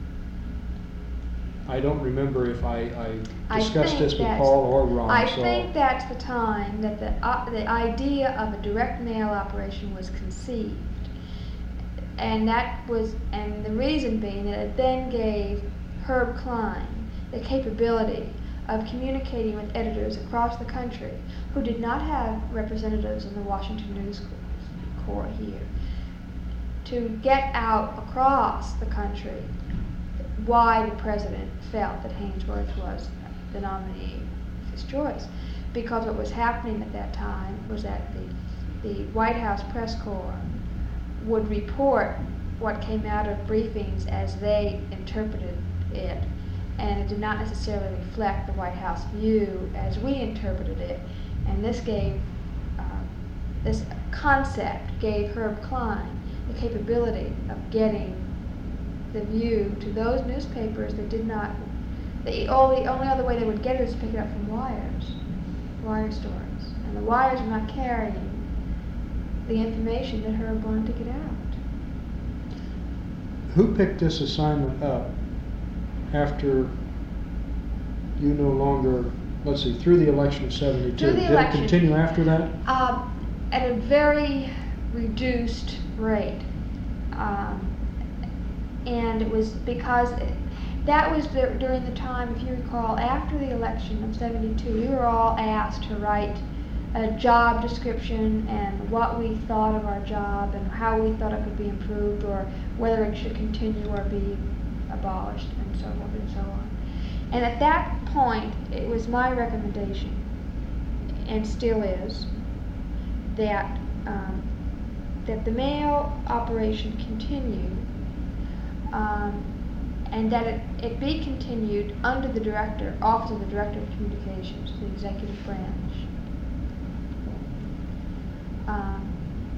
I don't remember if I, I I discussed think this with that's- Paul or Ron. I so think that's the time that the, uh, the idea of a direct mail operation was conceived. And that was, and the reason being that it then gave Herb Klein the capability of communicating with editors across the country who did not have representatives in the Washington News Corps here, to get out across the country why the president felt that Hainsworth was the nominee of his choice. Because what was happening at that time was that the, the White House press corps would report what came out of briefings as they interpreted it, and it did not necessarily reflect the White House view as we interpreted it. And this gave uh, this concept gave Herb Klein the capability of getting the View to those newspapers that did not, the only, only other way they would get it is to pick it up from wires, wire stories. And the wires were not carrying the information that Herb wanted to get out. Who picked this assignment up after you no longer, let's see, through the election of seventy-two? Through the Did election. it continue after that? Um, at a very reduced rate. Um, and it was because it, that was the, during the time, if you recall, after the election of seventy-two, we were all asked to write a job description and what we thought of our job and how we thought it could be improved or whether it should continue or be abolished and so forth and so on. And at that point, it was my recommendation, and still is, that um, that the mail operation continue, um, and that it, it be continued under the director, Office of the Director of Communications, the executive branch. Um,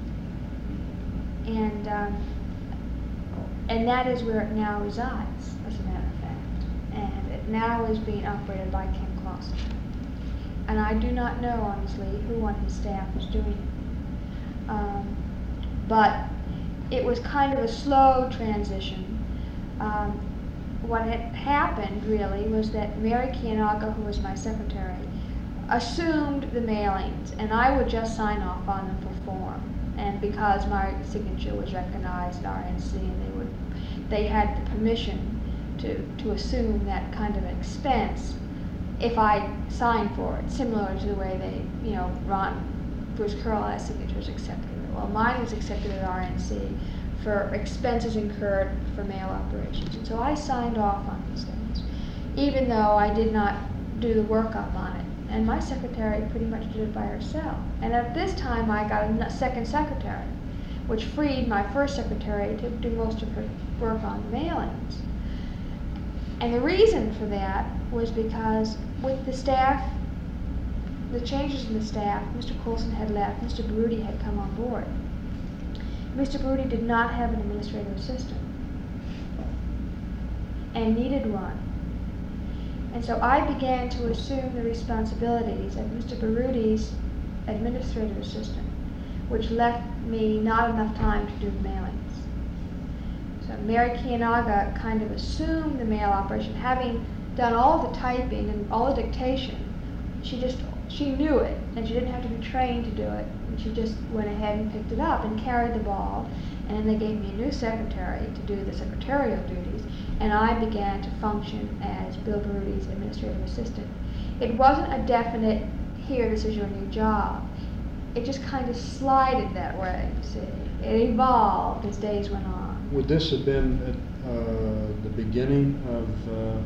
and um, and that is where it now resides, as a matter of fact. And it now is being operated by Ken Clausen. And I do not know, honestly, who on his staff is doing it. Um, but it was kind of a slow transition. Um, what had happened, really, was that Mary Kianaga, who was my secretary, assumed the mailings, and I would just sign off on them for form. And because my signature was recognized at R N C, and they would, they had the permission to, to assume that kind of an expense if I signed for it, similar to the way they, you know, Ron, Bruce Curl signatures accepted it. Well, mine was accepted at R N C for expenses incurred for mail operations. And so I signed off on these things, even though I did not do the workup on it. And my secretary pretty much did it by herself. And at this time, I got a second secretary, which freed my first secretary to do most of her work on the mailings. And the reason for that was because with the staff, the changes in the staff, Mister Coulson had left, Mister Baruti had come on board. Mister Baruti did not have an administrative assistant and needed one. And so I began to assume the responsibilities of Mister Baruti's administrative assistant, which left me not enough time to do the mailings. So Mary Kianaga kind of assumed the mail operation, having done all the typing and all the dictation. She just, she knew it, and she didn't have to be trained to do it. And she just went ahead and picked it up and carried the ball. And then they gave me a new secretary to do the secretarial duties, and I began to function as Bill Baruti's administrative assistant. It wasn't a definite, here, this is your new job. It just kind of slided that way, you see. It evolved as days went on. Would this have been at uh, the beginning of uh,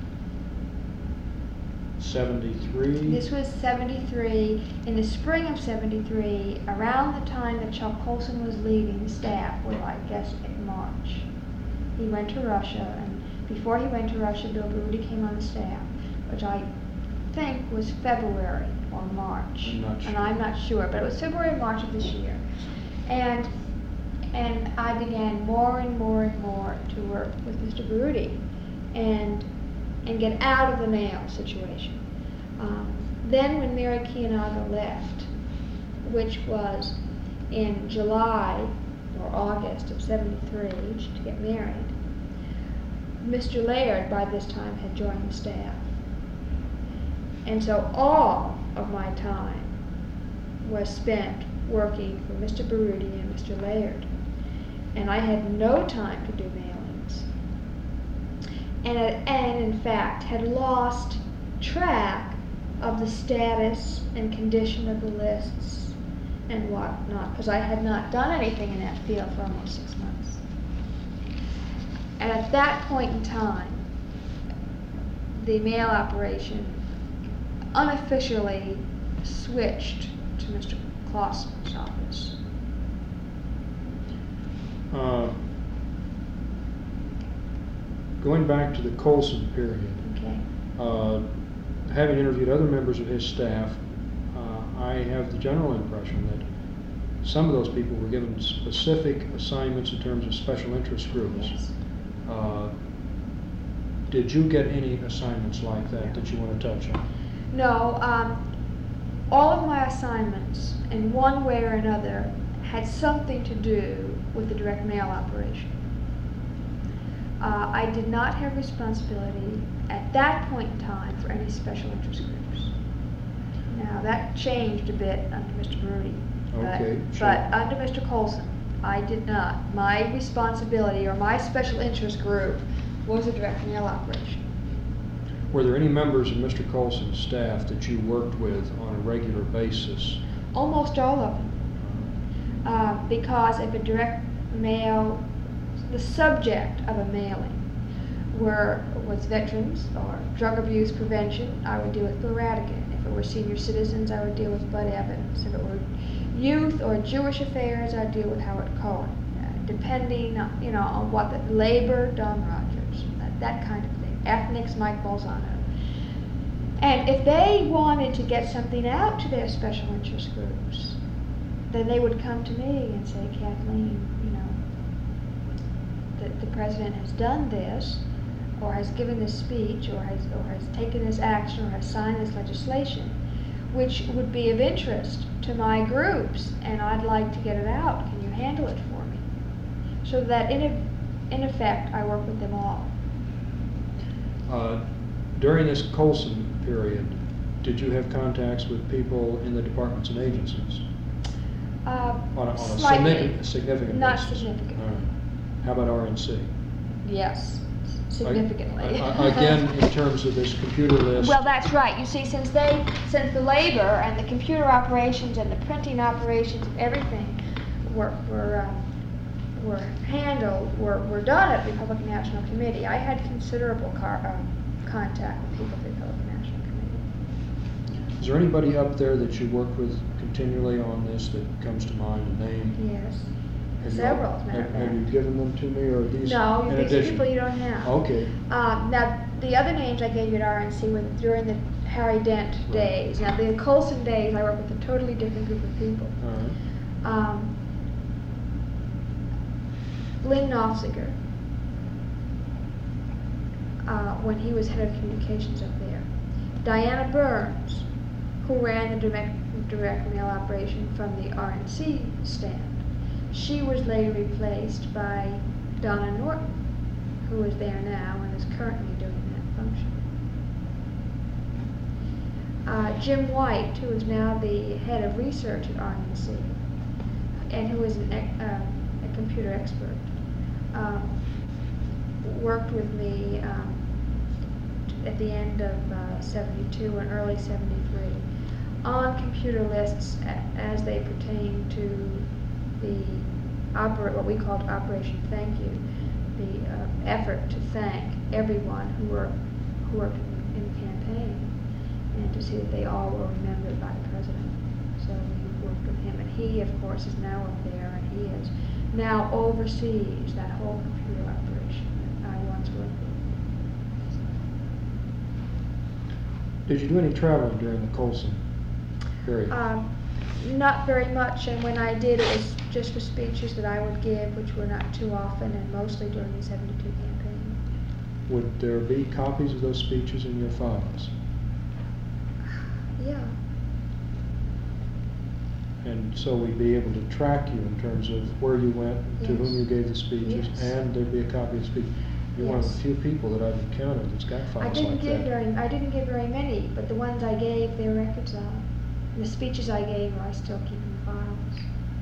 seventy-three? This was seventy-three. In the spring of seventy-three, around the time that Chuck Colson was leaving the staff, well, I guess in March, he went to Russia, and before he went to Russia, Bill Baruti came on the staff, which I think was February or March. I'm not sure. And I'm not sure, but it was February or March of this year. And and I began more and more and more to work with Mister Baruti and and get out of the mail situation. Um, then when Mary Kianaga left, which was in July or August of seventy-three to get married, Mister Laird by this time had joined the staff. And so all of my time was spent working for Mister Baruti and Mister Laird. And I had no time to do mailings. And, and in fact, had lost track of the status and condition of the lists and whatnot, because I had not done anything in that field for almost six months. And at that point in time, the mail operation unofficially switched to Mister Clausen's office. Uh, going back to the Colson period, Okay. uh, having interviewed other members of his staff, uh, I have the general impression that some of those people were given specific assignments in terms of special interest groups. Yes. Uh, did you get any assignments like that that you want to touch on? No, um, all of my assignments, in one way or another, had something to do with the direct mail operation. Uh, I did not have responsibility at that point in time for any special interest groups. Now, that changed a bit under Mister Baruti. Okay, but, sure. but under Mister Colson, I did not. My responsibility or my special interest group was a direct mail operation. Were there any members of Mister Colson's staff that you worked with on a regular basis? Almost all of them. Uh, because if a direct mail, the subject of a mailing were was veterans or drug abuse prevention, I would deal with Bill Radigan. If it were senior citizens, I would deal with Bud Evans. If it were youth or Jewish affairs, I'd deal with Howard Cohen. Uh, depending, on, you know, on what the labor, Don Rogers, that, that kind of thing. Ethnics, Mike Bolzano. And if they wanted to get something out to their special interest groups, then they would come to me and say, Kathleen, you know, that the president has done this, or has given this speech, or has, or has taken this action, or has signed this legislation, which would be of interest to my groups, and I'd like to get it out. Can you handle it for me? So that in, a, in effect, I work with them all. Uh, during this Colson period, did you have contacts with people in the departments and agencies? Uh, on a, on a slightly, significant, significant not basis? significantly. All right. How about R N C? Yes, significantly. I, I, again, in terms of this computer list. Well, that's right. You see, since they, since the labor and the computer operations and the printing operations and everything were were um, were handled, were were done at the Republican National Committee, I had considerable car, uh, contact with people at the Republican National Committee. Is there anybody up there that you work with continually on this that comes to mind, a name? Yes. Have you- Several, as a matter have, of have you fact. given them to me, or are these No, in these addition? people you don't have. Okay. Um, now, the other names I gave you at R N C were during the Harry Dent Right. days. Now, the Colson days, I worked with a totally different group of people. All right. Um, Lynn Nofziger, uh, when he was head of communications up there. Diana Burns, who ran the direct, direct mail operation from the R N C stand. She was later replaced by Donna Norton, who is there now and is currently doing that function. Uh, Jim White, who is now the head of research at R N C, and who is an, uh, a computer expert, um, worked with me um, at the end of uh, seventy-two and early seventy-three on computer lists a, as they pertain to the oper what we called Operation Thank You, the uh, effort to thank everyone who worked who worked in, in the campaign, and to see that they all were remembered by the president. So we worked with him, and he, of course, is now up there, and he is now oversees that whole computer operation that I once worked with. Did you do any traveling during the Colson period? Um, not very much, and when I did, it was just for speeches that I would give, which were not too often, and mostly during the seventy-two campaign. Would there be copies of those speeches in your files? Yeah. And so we'd be able to track you in terms of where you went, to Yes. whom you gave the speeches, Yes. and there'd be a copy of the speech. You're one of the Yes. few people that I've encountered that's got I files didn't like give that. very, I didn't give very many, but the ones I gave, there are records of. The speeches I gave, I still keep in the files.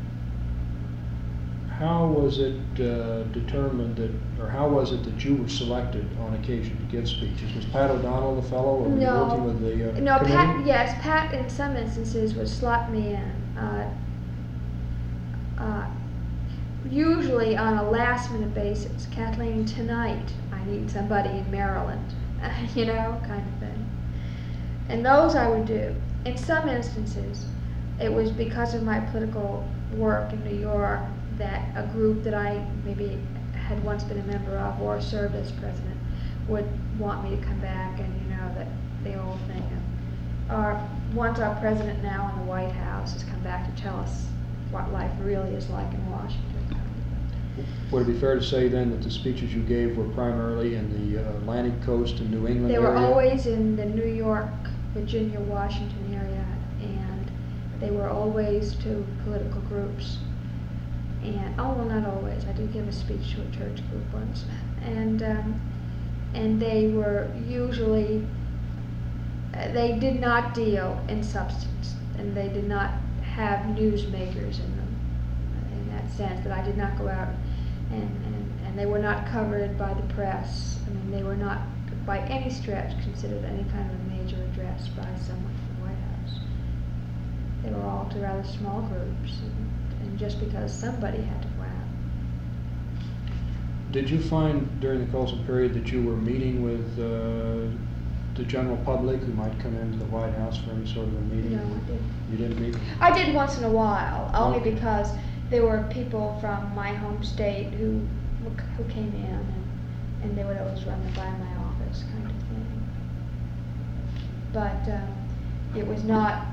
How was it uh, determined that, or how was it that you were selected on occasion to give speeches? Was Pat O'Donnell the fellow, or were you No. working with the uh, No, committee? Pat, yes, Pat in some instances would slot me in. Uh, uh, usually on a last minute basis. Kathleen, tonight I need somebody in Maryland, you know, kind of thing. And those I would do. In some instances, it was because of my political work in New York that a group that I maybe had once been a member of or served as president would want me to come back, and you know, that the old thing of, or once our president now in the White House has come back to tell us what life really is like in Washington. Would it be fair to say then that the speeches you gave were primarily in the uh, Atlantic coast and New England They area? were always in the New York, Virginia, Washington area, and they were always to political groups. And, oh, well, not always. I did give a speech to a church group once. And, um, and they were usually, uh, they did not deal in substance, and they did not have newsmakers in them, in that sense, that I did not go out and, and, and they were not covered by the press. I mean, they were not by any stretch considered any kind of a major address by someone from the White House. They were all to rather small groups, and, and just because somebody had to go out. Did you find during the Colson period that you were meeting with uh, the general public who might come into the White House for any sort of a meeting? No, I didn't. You didn't meet? I did once in a while, only Okay. because there were people from my home state who who came in, and, and they would always run by my office, kind of thing. But um, it was not.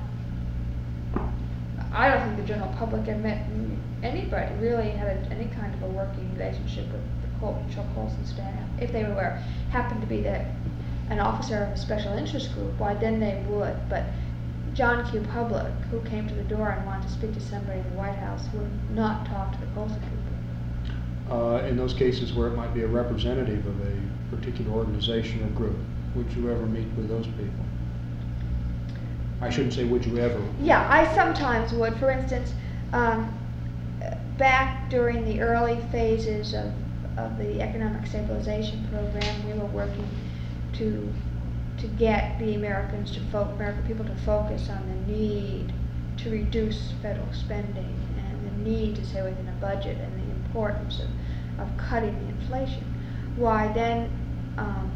I don't think the general public had met anybody really had a, any kind of a working relationship with the Col- Chuck Colson staff. If they were happened to be the, an officer of a special interest group, why then they would. But John Q. Public, who came to the door and wanted to speak to somebody in the White House, would not talk to the Colson people. Uh, in those cases where it might be a representative of a particular organization or group, would you ever meet with those people? I shouldn't say would you ever. Yeah, I sometimes would. For instance, um, back during the early phases of, of the economic stabilization program, we were working to to get the Americans to fo- American people to focus on the need to reduce federal spending and the need to stay within a budget and the importance of, of cutting the inflation. Why then um,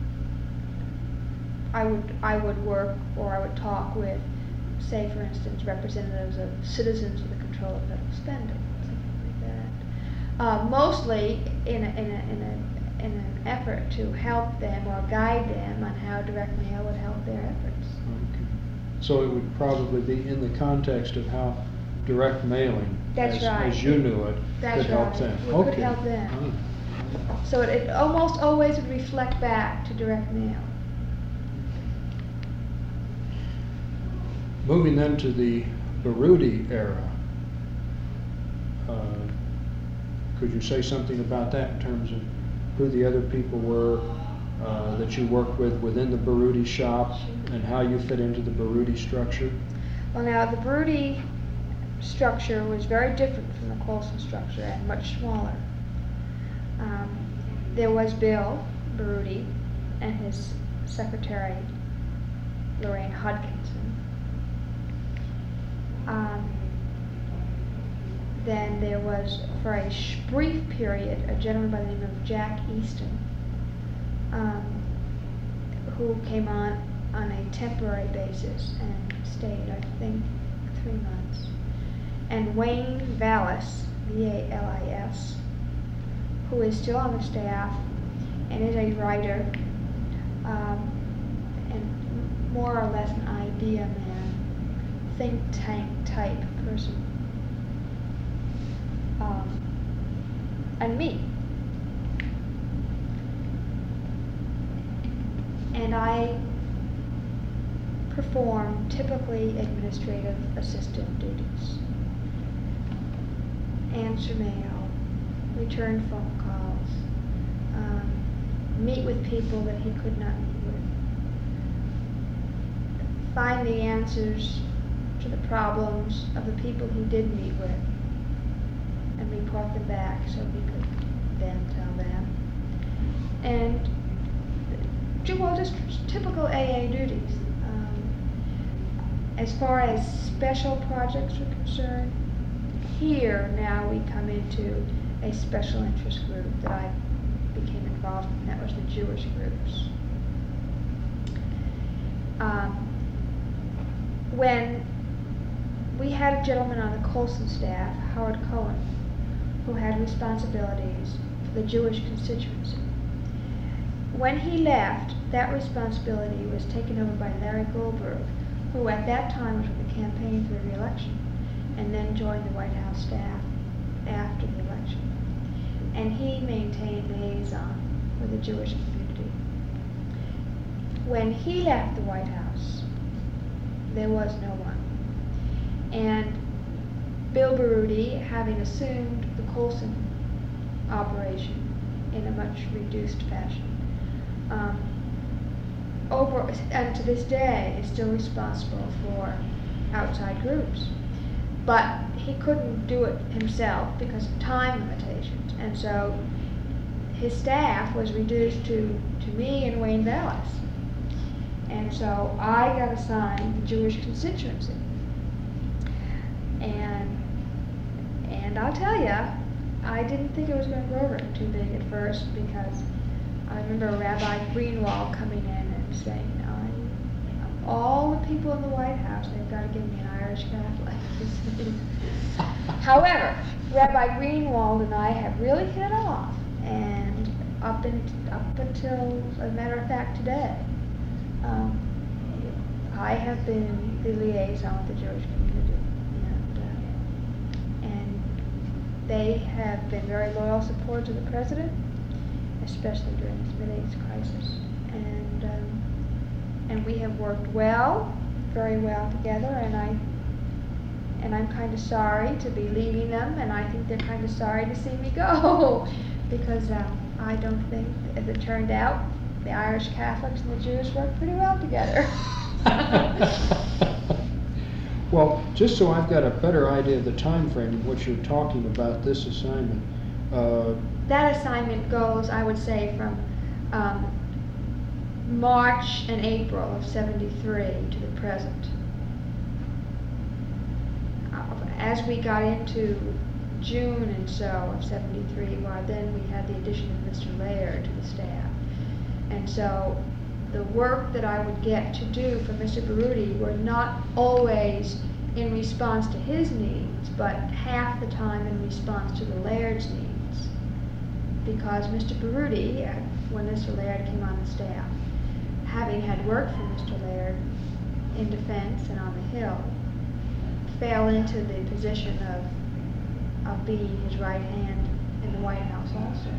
I would I would work or I would talk with, say for instance, representatives of citizens of the control of federal spending, something like that. Uh, mostly in a, in a, in a in an effort to help them or guide them on how direct mail would help their efforts. Okay. So it would probably be in the context of how direct mailing, That's as, right. as you knew it, That's could help right. them. It okay. could help them. Ah. So it, it almost always would reflect back to direct mail. Moving then to the Baruti era, uh, could you say something about that in terms of who the other people were uh, that you worked with within the Baruti shop and how you fit into the Baruti structure? Well, now the Baruti structure was very different from the Colson structure and much smaller. Um, there was Bill Baruti and his secretary Lorraine Hodkinson. Um, then there was, for a sh- brief period, a gentleman by the name of Jack Easton, um, who came on on a temporary basis and stayed, I think, three months. And Wayne Vallis, V A L I S, who is still on the staff and is a writer um, and more or less an idea man, think tank type person. Um, and me. And I perform typically administrative assistant duties. Answer mail, return phone calls, um, meet with people that he could not meet with, find the answers to the problems of the people he did meet with, and report them back so he could then tell them. And well, just typical A A duties. Um, as far as special projects are concerned, here now we come into a special interest group that I became involved in. That was the Jewish groups. Um, when we had a gentleman on the Colson staff, Howard Cohen, who had responsibilities for the Jewish constituency. When he left, that responsibility was taken over by Larry Goldberg, who at that time was with the campaign for the re-election. and then joined the White House staff after the election. And he maintained liaison with the Jewish community. When he left the White House, there was no one. And Bill Baruti, having assumed the Colson operation in a much reduced fashion, um, over and to this day is still responsible for outside groups. But he couldn't do it himself because of time limitations, and so his staff was reduced to, to me and Wayne Vallis. And so I got assigned the Jewish constituency. And and I'll tell you, I didn't think it was going to grow too big at first, because I remember Rabbi Greenwald coming in and saying, of all the people in the White House, they've got to give me an Irish Catholic. However, Rabbi Greenwald and I have really hit it off, and up, in, up until, as a matter of fact, today, um, I have been the liaison with the Jewish community, and, uh, and they have been very loyal supporters of the president, especially during this Middle East crisis, and um, and we have worked well, very well together, and I and I'm kind of sorry to be leaving them, and I think they're kind of sorry to see me go, because um, I don't think, as it turned out, the Irish Catholics and the Jews work pretty well together. Well, just so I've got a better idea of the time frame of what you're talking about, this assignment. Uh, that assignment goes, I would say, from um, March and April of seventy-three to the present. Uh, as we got into June and so of seventy-three, well, then we had the addition of Mister Laird to the staff. And so the work that I would get to do for Mister Baruti were not always in response to his needs, but half the time in response to the Laird's needs. Because Mister Baruti, uh, when Mister Laird came on the staff, having had worked for Mister Laird in defense and on the Hill, fell into the position of, of being his right hand in the White House also.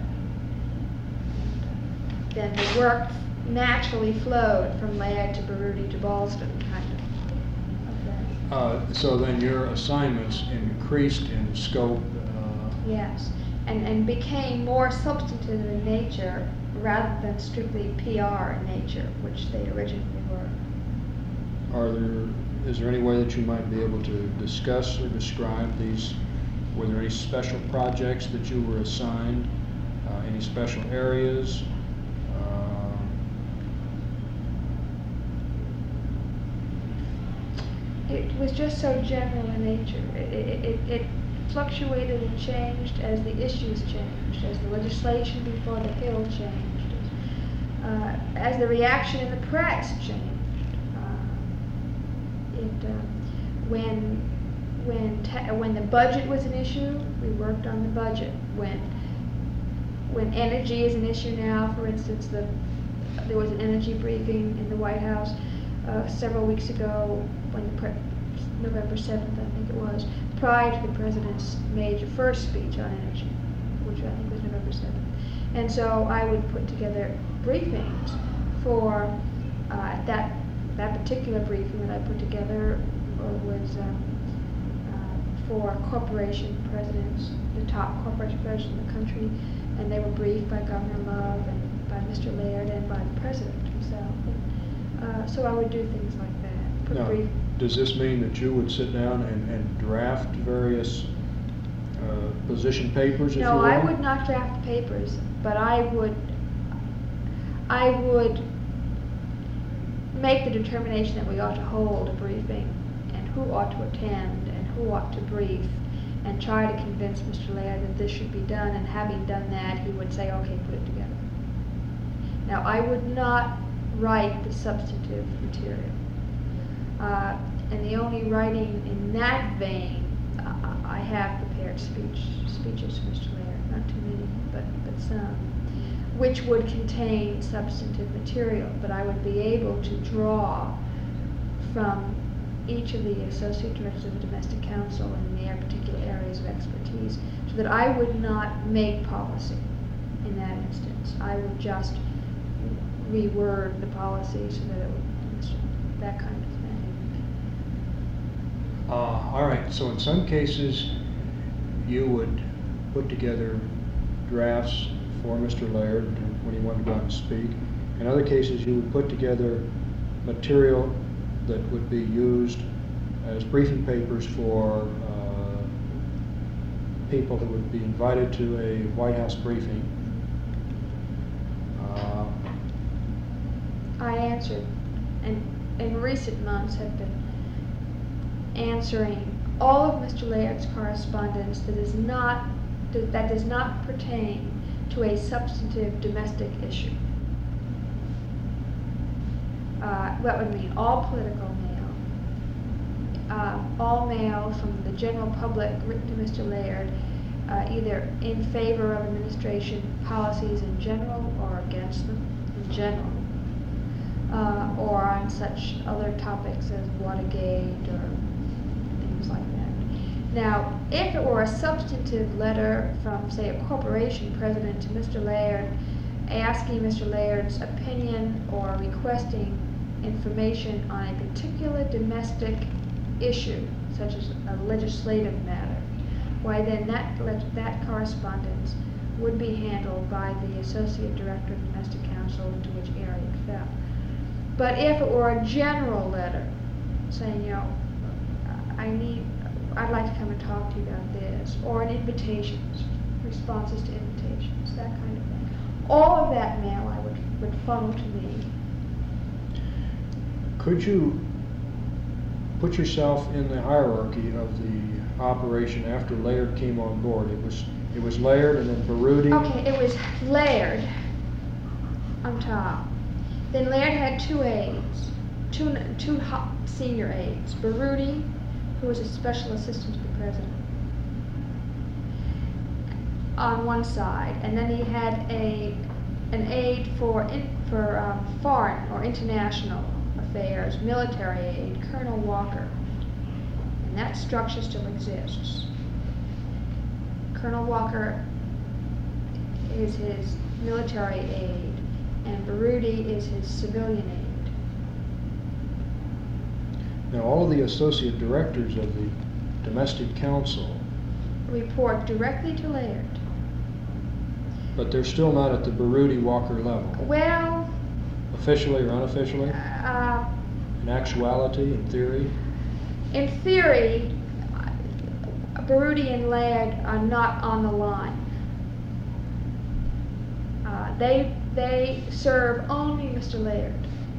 Then the work naturally flowed from Laird to Baruti to Ballston, kind of. of uh, so then your assignments increased in scope? Uh, yes, and, and became more substantive in nature rather than strictly P R in nature, which they originally were. Are there, is there any way that you might be able to discuss or describe these? Were there any special projects that you were assigned? Uh, any special areas? It was just so general in nature. It, it, it, it fluctuated and changed as the issues changed, as the legislation before the Hill changed, uh, as the reaction in the press changed. Uh, it, uh, when when te- when the budget was an issue, we worked on the budget. When when energy is an issue now, for instance, the there was an energy briefing in the White House uh, several weeks ago, when the pre- November seventh, I think it was, prior to the president's major first speech on energy, which I think was November seventh. And so I would put together briefings for uh, that that particular briefing that I put together was um, uh, for corporation presidents, the top corporation presidents in the country, and they were briefed by Governor Love and by Mister Laird and by the president himself. And, uh, so I would do things like that. Put now, brief does this mean that you would sit down and, and draft various uh, position papers, if No, you will? I would not draft the papers, but I would, I would make the determination that we ought to hold a briefing, and who ought to attend, and who ought to brief, and try to convince Mister Laird that this should be done, and having done that, he would say, okay, put it together. Now, I would not write the substantive material. Uh, and the only writing in that vein, uh, I have prepared speech speeches for Mister Laird, not too many, but, but some, which would contain substantive material, but I would be able to draw from each of the associate directors of the domestic council in their particular areas of expertise, so that I would not make policy in that instance. I would just reword the policy so that it would, that kind of thing. Uh, all right, so in some cases, you would put together drafts for Mister Laird when he wanted to go out and speak. In other cases, you would put together material that would be used as briefing papers for uh, people who would be invited to a White House briefing. Uh, I answered, and in recent months have been answering all of Mister Laird's correspondence that is not that does not pertain to a substantive domestic issue. Uh, what would mean all political mail, uh, all mail from the general public written to Mister Laird, uh, either in favor of administration policies in general or against them in general, uh, or on such other topics as Watergate or things like that. Now, if it were a substantive letter from, say, a corporation president to Mister Laird, asking Mister Laird's opinion or requesting information on a particular domestic issue, such as a legislative matter, why then that that correspondence would be handled by the Associate Director of Domestic Council, into which area it fell. But if it were a general letter saying, you know, I need, I'd like to come and talk to you about this, or an invitations, responses to invitations, that kind of thing, all of that mail I would, would funnel to me. Could you put yourself in the hierarchy of the operation after Laird came on board? It was it was Laird and then Baroody. Okay, it was Laird on top. Then Laird had two aides, two two hot senior aides. Baroody, who was a special assistant to the president, on one side, and then he had a an aide for in, for um, foreign or international affairs, military aide, Colonel Walker, and that structure still exists. Colonel Walker is his military aide, and Baroody is his civilian aide. Now, all of the associate directors of the domestic council report directly to Laird. But they're still not at the Baroody-Walker level. Well, officially or unofficially? Uh, in actuality, in theory? In theory, Baroody and Laird are not on the line. Uh, they they serve only Mister Laird,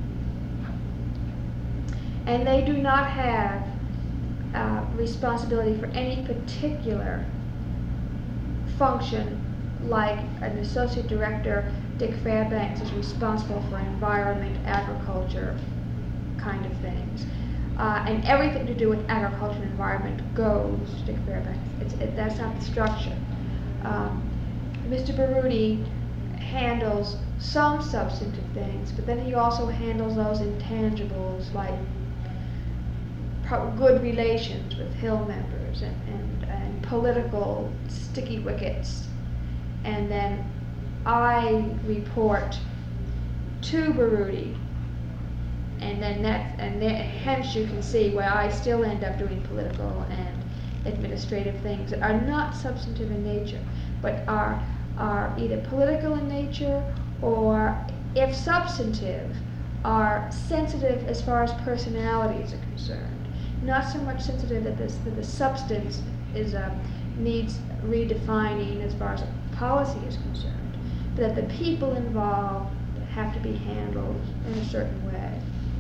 and they do not have uh, responsibility for any particular function, like an associate director. Dick Fairbanks is responsible for environment, agriculture, kind of things. Uh, and everything to do with agriculture and environment goes to Dick Fairbanks. It's, it, that's not the structure. Um, Mister Baroody handles some substantive things, but then he also handles those intangibles like pro- good relations with Hill members and, and, and political sticky wickets. And then I report to Baroody, and then that, and then, hence you can see where I still end up doing political and administrative things that are not substantive in nature, but are are either political in nature, or if substantive, are sensitive as far as personalities are concerned. Not so much sensitive that this that the substance is uh, needs redefining as far as policy is concerned, but that the people involved have to be handled in a certain way.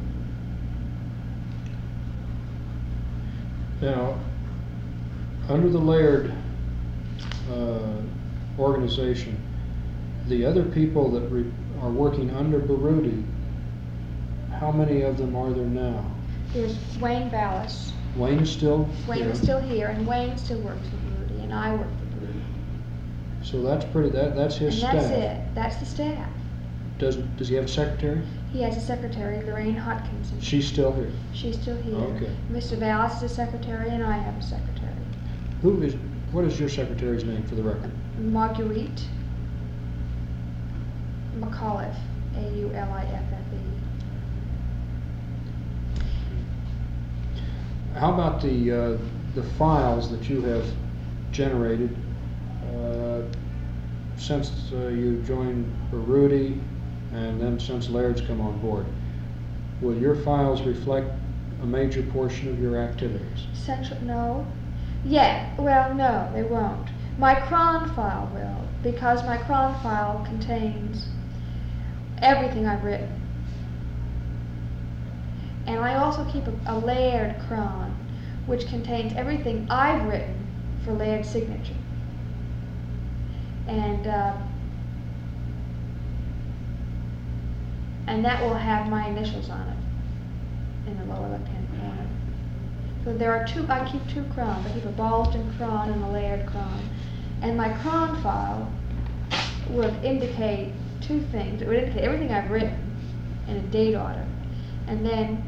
Now, under the Laird uh, organization, the other people that re- are working under Baroody, how many of them are there now? There's Wayne Ballas. Wayne's still Wayne here? is still here, and Wayne still works for Baroody, and I work for Baroody. So that's pretty, that, that's his and staff. that's it. That's the staff. does, does he have a secretary? He has a secretary, Lorraine Hodkinson. She's still here? She's still here. Okay. Mister Vallis is a secretary, and I have a secretary. Who is, what is your secretary's name for the record? Marguerite McAuliffe, A U L I F F E. How about the, uh, the files that you have generated uh, since uh, you joined Rudy and then since Laird's come on board? Will your files reflect a major portion of your activities? Central, no. Yeah, well, no, they won't. My cron file will, because my cron file contains everything I've written. And I also keep a, a Laird cron, which contains everything I've written for Laird's signature. And uh, and that will have my initials on it in the lower left-hand corner. So there are two, I keep two crons. I keep a Ballston cron and a Laird cron. And my cron file would indicate two things. It would indicate everything I've written in a date order. And then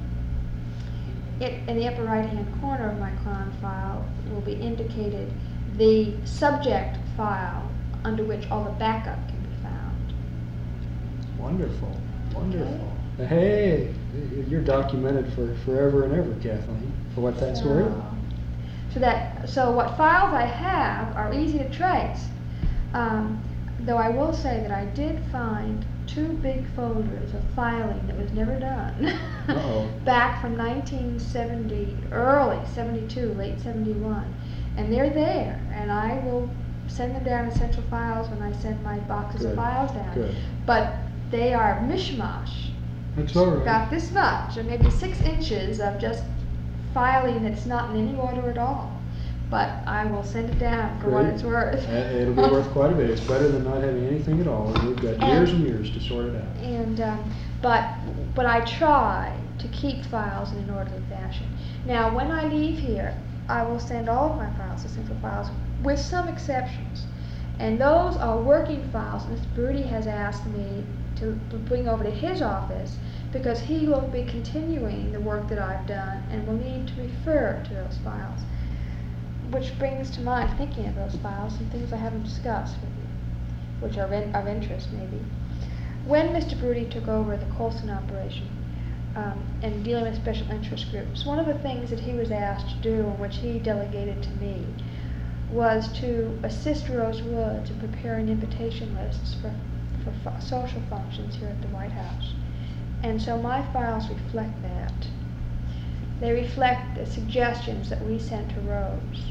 it, in the upper right-hand corner of my cron file will be indicated the subject file under which all the backup can be found. Wonderful, wonderful. Okay. Hey, you're documented for forever and ever, Kathleen, for what that's so, worth. So that, so what files I have are easy to trace. Um, though I will say that I did find two big folders of filing that was never done. Uh-oh. Back from nineteen seventy, early seventy-two, late seventy-one. And they're there, and I will send them down to Central Files when I send my boxes Good. of files down. Good. But they are mishmash. That's all right. About this much, or maybe six inches of just filing that's not in any order at all. But I will send it down for what Great. it's worth. Uh, It'll be worth quite a bit. It's better than not having anything at all. We've got And- years and years to sort it out. And um, but but I try to keep files in an orderly fashion. Now, when I leave here, I will send all of my files to Central Files, with some exceptions. And those are working files Mister Broody has asked me to, to bring over to his office because he will be continuing the work that I've done and will need to refer to those files. Which brings to mind, thinking of those files, some things I haven't discussed with you, which are in, of interest maybe. When Mister Broody took over the Colson operation um, and dealing with special interest groups, one of the things that he was asked to do, and which he delegated to me, was to assist Rose Woods in preparing invitation lists for, for fu- social functions here at the White House. And so my files reflect that. They reflect the suggestions that we sent to Rose.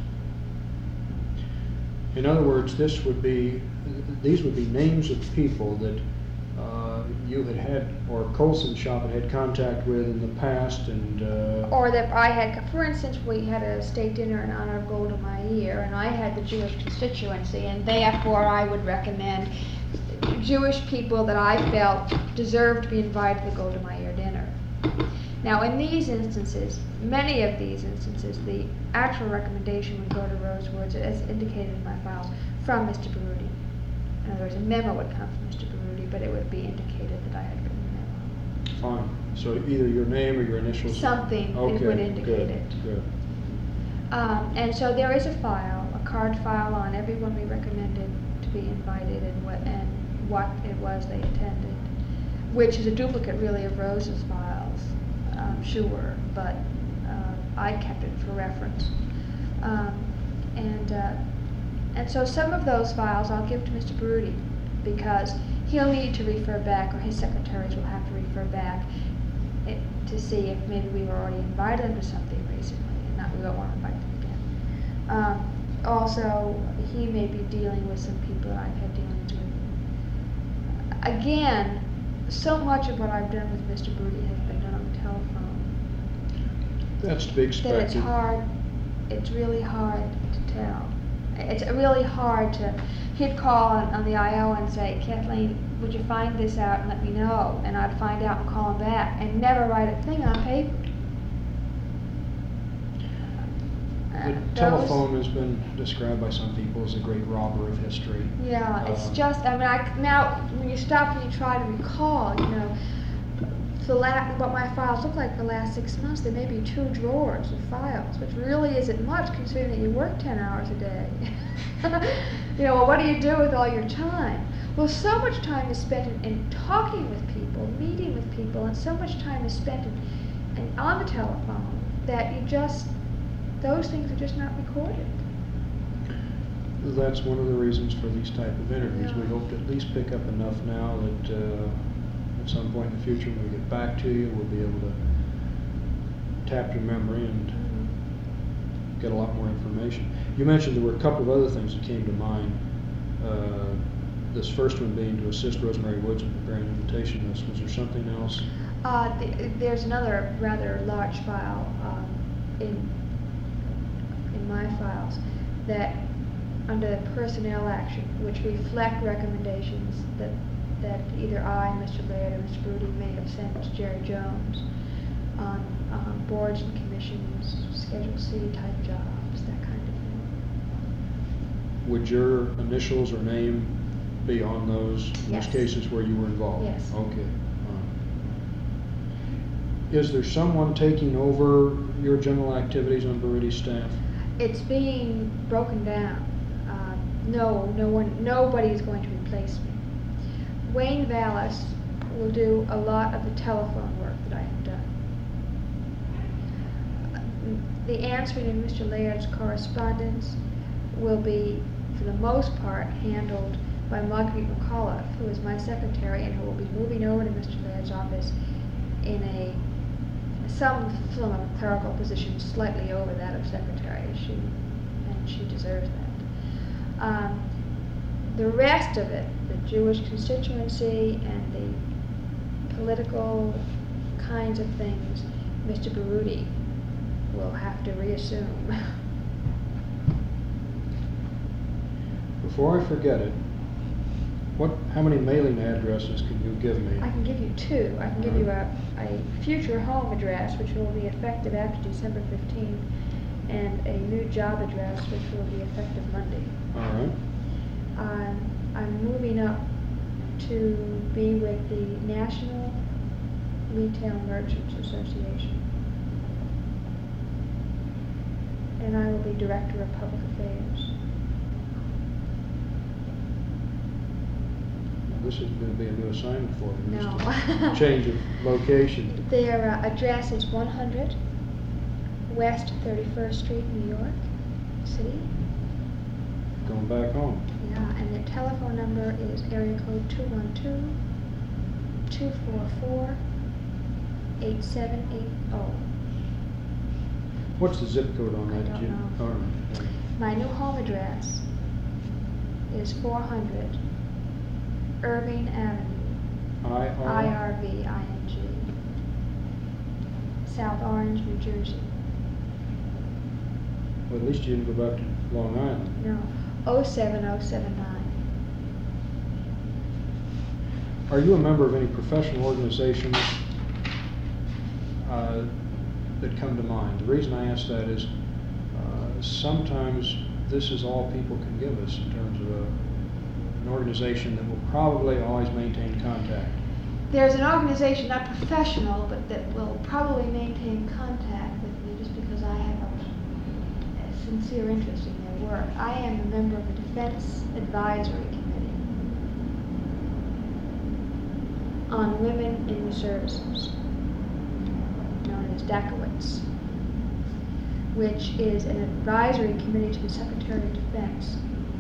In other words, this would be, these would be names of people that uh, you had had, or Colson Shop had had contact with in the past, and uh, Or that I had, for instance, we had a state dinner in honor of Golda Meir, and I had the Jewish constituency, and therefore I would recommend Jewish people that I felt deserved to be invited to the Golda Meir dinner. Now, in these instances, many of these instances, the actual recommendation would go to Rose Woods, as indicated in my files, from Mister Broody. In other words, a memo would come from Mister Broody, but it would be indicated that I had written the memo. fine. So either your name or your initials? Something Okay, it would indicate good, it. Good. Um, and so there is a file, a card file on everyone we recommended to be invited and what and what it was they attended, which is a duplicate really of Rose's files, um, sure, but uh, I kept it for reference. Um, and uh, and so some of those files I'll give to Mister Broody because he'll need to refer back, or his secretaries will have to refer back it, to see if maybe we were already invited them to something recently, and not we don't want to invite them again. Um, also, he may be dealing with some people that I've had dealings with. Again, so much of what I've done with Mister Broody has been done on the telephone. That's to be expected. That it's hard, it's really hard to tell. It's really hard to, he'd call on, on the I O and say, Kathleen, would you find this out and let me know? And I'd find out and call him back and never write a thing on paper. Uh, The those- telephone has been described by some people as a great robber of history. Yeah, it's Um, just, I mean, I, now, when you stop and you try to recall, you know, the la- what my files look like for the last six months, there may be two drawers of files, which really isn't much considering that you work ten hours a day. You know, well, what do you do with all your time? Well, so much time is spent in, in talking with people, meeting with people, and so much time is spent in, in, on the telephone that you just, those things are just not recorded. That's one of the reasons for these type of interviews. Yeah. We hope to at least pick up enough now that uh, at some point in the future when we get back to you, we'll be able to tap your memory and Mm-hmm. get a lot more information. You mentioned there were a couple of other things that came to mind. Uh, this first one being to assist Rosemary Woods in preparing an invitation list. Was there something else? Uh, th- there's another rather large file um, in in my files that, under the personnel action, which reflect recommendations that that either I, Mister Laird, or Mister Brody may have sent to Jerry Jones on um, boards and commissions, Schedule C type jobs, that kind of thing. Would your initials or name be on those, in Yes. those cases where you were involved? Yes. Okay. Uh, Is there someone taking over your general activities on Verity's staff? It's being broken down. Uh, no, no one, nobody is going to replace me. Wayne Vallis will do a lot of the telephone work that I have done. The answering of Mister Laird's correspondence will be, for the most part, handled by Marguerite McAuliffe, who is my secretary and who will be moving over to Mister Laird's office in a some form of clerical position slightly over that of secretary. She and she deserves that. Um, the rest of it, the Jewish constituency and the political kinds of things, Mister Baruti will have to reassume. Before I forget it, what, how many mailing addresses can you give me? I can give you two. I can give you a, a future home address, which will be effective after December fifteenth, and a new job address, which will be effective Monday. All right. Um, I'm moving up to be with the National Retail Merchants Association. And I will be Director of Public Affairs. This is going to be a new assignment for you. No. just a change of location. Their uh, address is one hundred West thirty-first Street, New York City. Going back home. Yeah, and their telephone number is area code two one two, two four four, eight seven eight zero. What's the zip code on I that? don't Jim? know. All right. My new home address is four hundred Irving Avenue, I I R. R V I N G, South Orange, New Jersey. Well, at least you didn't go back to Long Island. No, oh seven oh seven nine. Are you a member of any professional organizations uh, that come to mind? The reason I ask that is uh, sometimes this is all people can give us in terms of a, an organization that will probably always maintain contact. There's an organization, not professional, but that will probably maintain contact with me just because I have a, a sincere interest in their work. I am a member of the Defense Advisory Committee on Women in the Services, known as DACOWITS, which is an advisory committee to the Secretary of Defense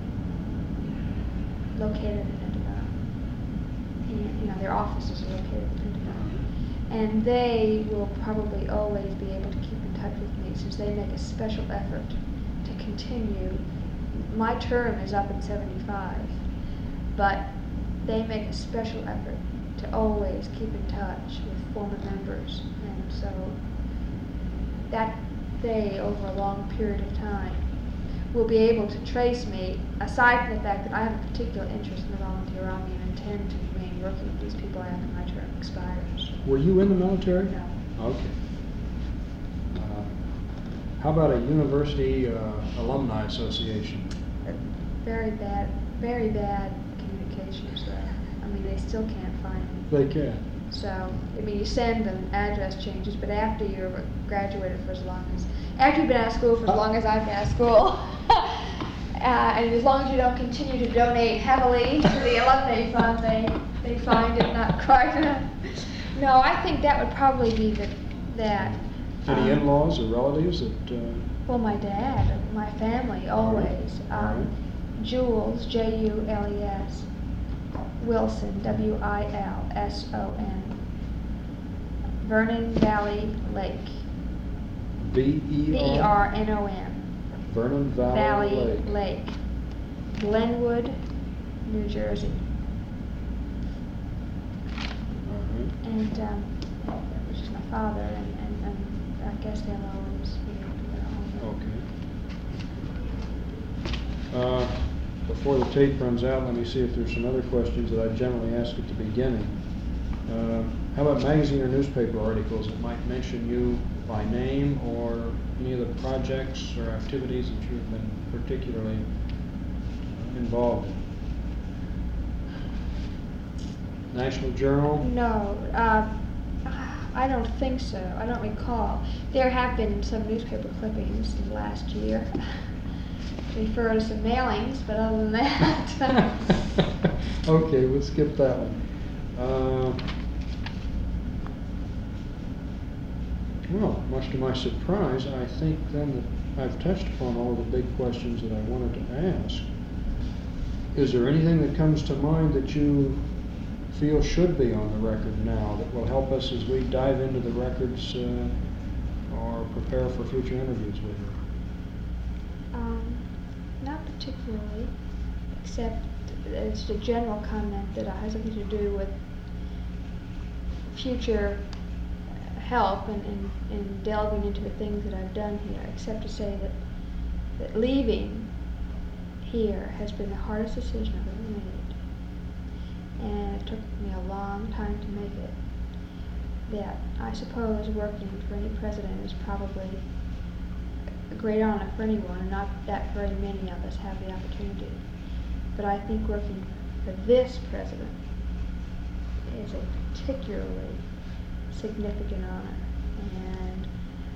located in Pentagon. And, you know, their offices are located in Pentagon. And they will probably always be able to keep in touch with me since they make a special effort to continue. My term is up in seventy-five, but they make a special effort to always keep in touch with former members. And so that they, over a long period of time, will be able to trace me, aside from the fact that I have a particular interest in the volunteer army and intend to remain working with these people after my term expires. Were you in the military? No. Okay. Uh, How about a university uh, alumni association? Very bad, very bad communications there. I mean, they still can't find me. They can. So, I mean, you send them address changes, but after you've graduated for as long as, after you've been out of school for as long as I've been out of school, uh, and as long as you don't continue to donate heavily to the alumni fund, they, they find it not quite enough. No, I think that would probably be the, that. Any um, in-laws or relatives that? Uh, Well, my dad, my family, always. All right. Um, Jules, J U L E S, Wilson, W I L S O N, Vernon Valley Lake, V E V E R N O N, Vernon Valley, Valley Lake. Lake, Glenwood, New Jersey. All right. And, um, which is my father, and, and, and I guess they'll always be able to get home. Okay. Uh, before the tape runs out, let me see if there's some other questions that I generally ask at the beginning. Uh, how about magazine or newspaper articles that might mention you by name or any of the projects or activities that you've been particularly involved in? National Journal? No, uh, I don't think so. I don't recall. There have been some newspaper clippings in the last year. Refer to some mailings, but other than that. Okay, we'll skip that one. Uh, well, much to my surprise, I think then that I've touched upon all the big questions that I wanted to ask. Is there anything that comes to mind that you feel should be on the record now that will help us as we dive into the records uh, or prepare for future interviews with you? Um, not particularly, except it's a general comment that has something to do with future help and in, in, in delving into the things that I've done here, except to say that, that leaving here has been the hardest decision I've ever made. And it took me a long time to make it. That I suppose working for any president is probably a great honor for anyone, and not that very many of us have the opportunity. But I think working for this president is a particularly significant honor. And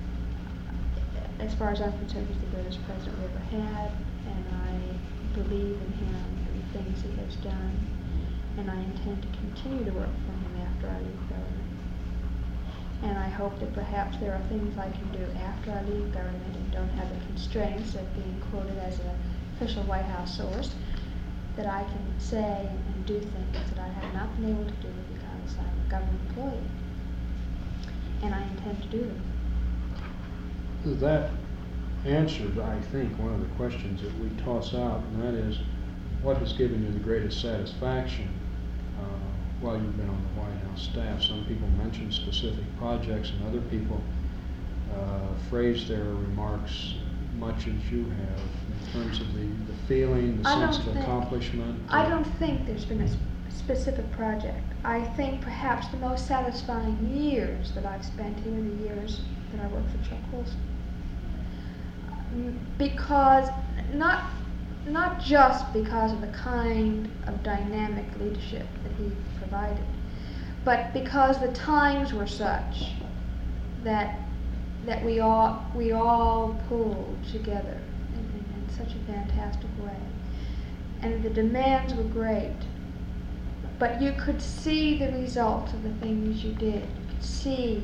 as far as I'm concerned, he's the greatest president we ever had, and I believe in him and the things he has done. And I intend to continue to work for him after I leave government. And I hope that perhaps there are things I can do after I leave government and don't have the constraints of being quoted as an official White House source, that I can say and do things that I have not been able to do because I'm a government employee. And I intend to do them. That answers, I think, one of the questions that we toss out, and that is, what has given you the greatest satisfaction uh, while you've been on the White House staff? Some people mention specific projects, and other people uh, phrase their remarks much as you have in terms of the, the feeling, the I sense don't of think- accomplishment. I don't think there's been a sp- specific project. I think perhaps the most satisfying years that I've spent here are the years that I worked for Chuck Colson. Um, Because, not not just because of the kind of dynamic leadership that he provided, but because the times were such that that we all we all pulled together in, in, in such a fantastic way. And the demands were great, but you could see the results of the things you did. You could see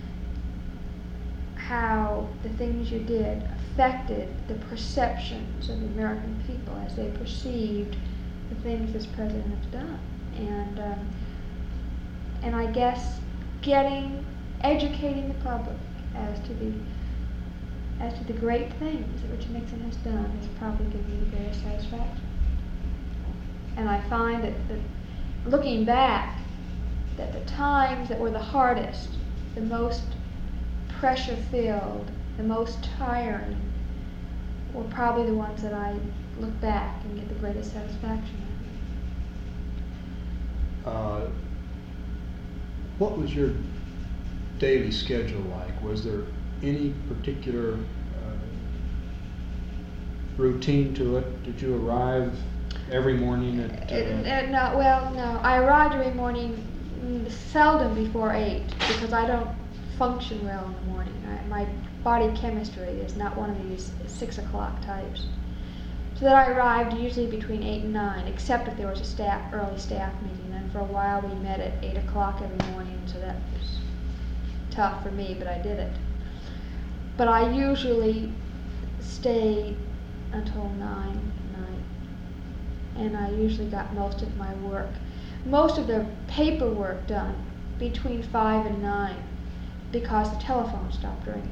how the things you did affected the perceptions of the American people as they perceived the things this president has done. And um, and I guess getting, educating the public as to the as to the great things that Richard Nixon has done has probably given me the greatest satisfaction. And I find that, that looking back, that the times that were the hardest, the most pressure-filled, the most tiring, were probably the ones that I look back and get the greatest satisfaction out of. Uh, what was your daily schedule like? Was there any particular uh, routine to it? Did you arrive every morning at? Uh, uh, no, well, no. I arrived every morning, mm, seldom before eight, because I don't function well in the morning. I, my body chemistry is not one of these six o'clock types. So that I arrived usually between eight and nine, except if there was a staff early staff meeting. And for a while we met at eight o'clock every morning, so that was tough for me, but I did it. But I usually stayed until nine at night, and I usually got most of my work, most of the paperwork done between five and nine, because the telephone stopped ringing.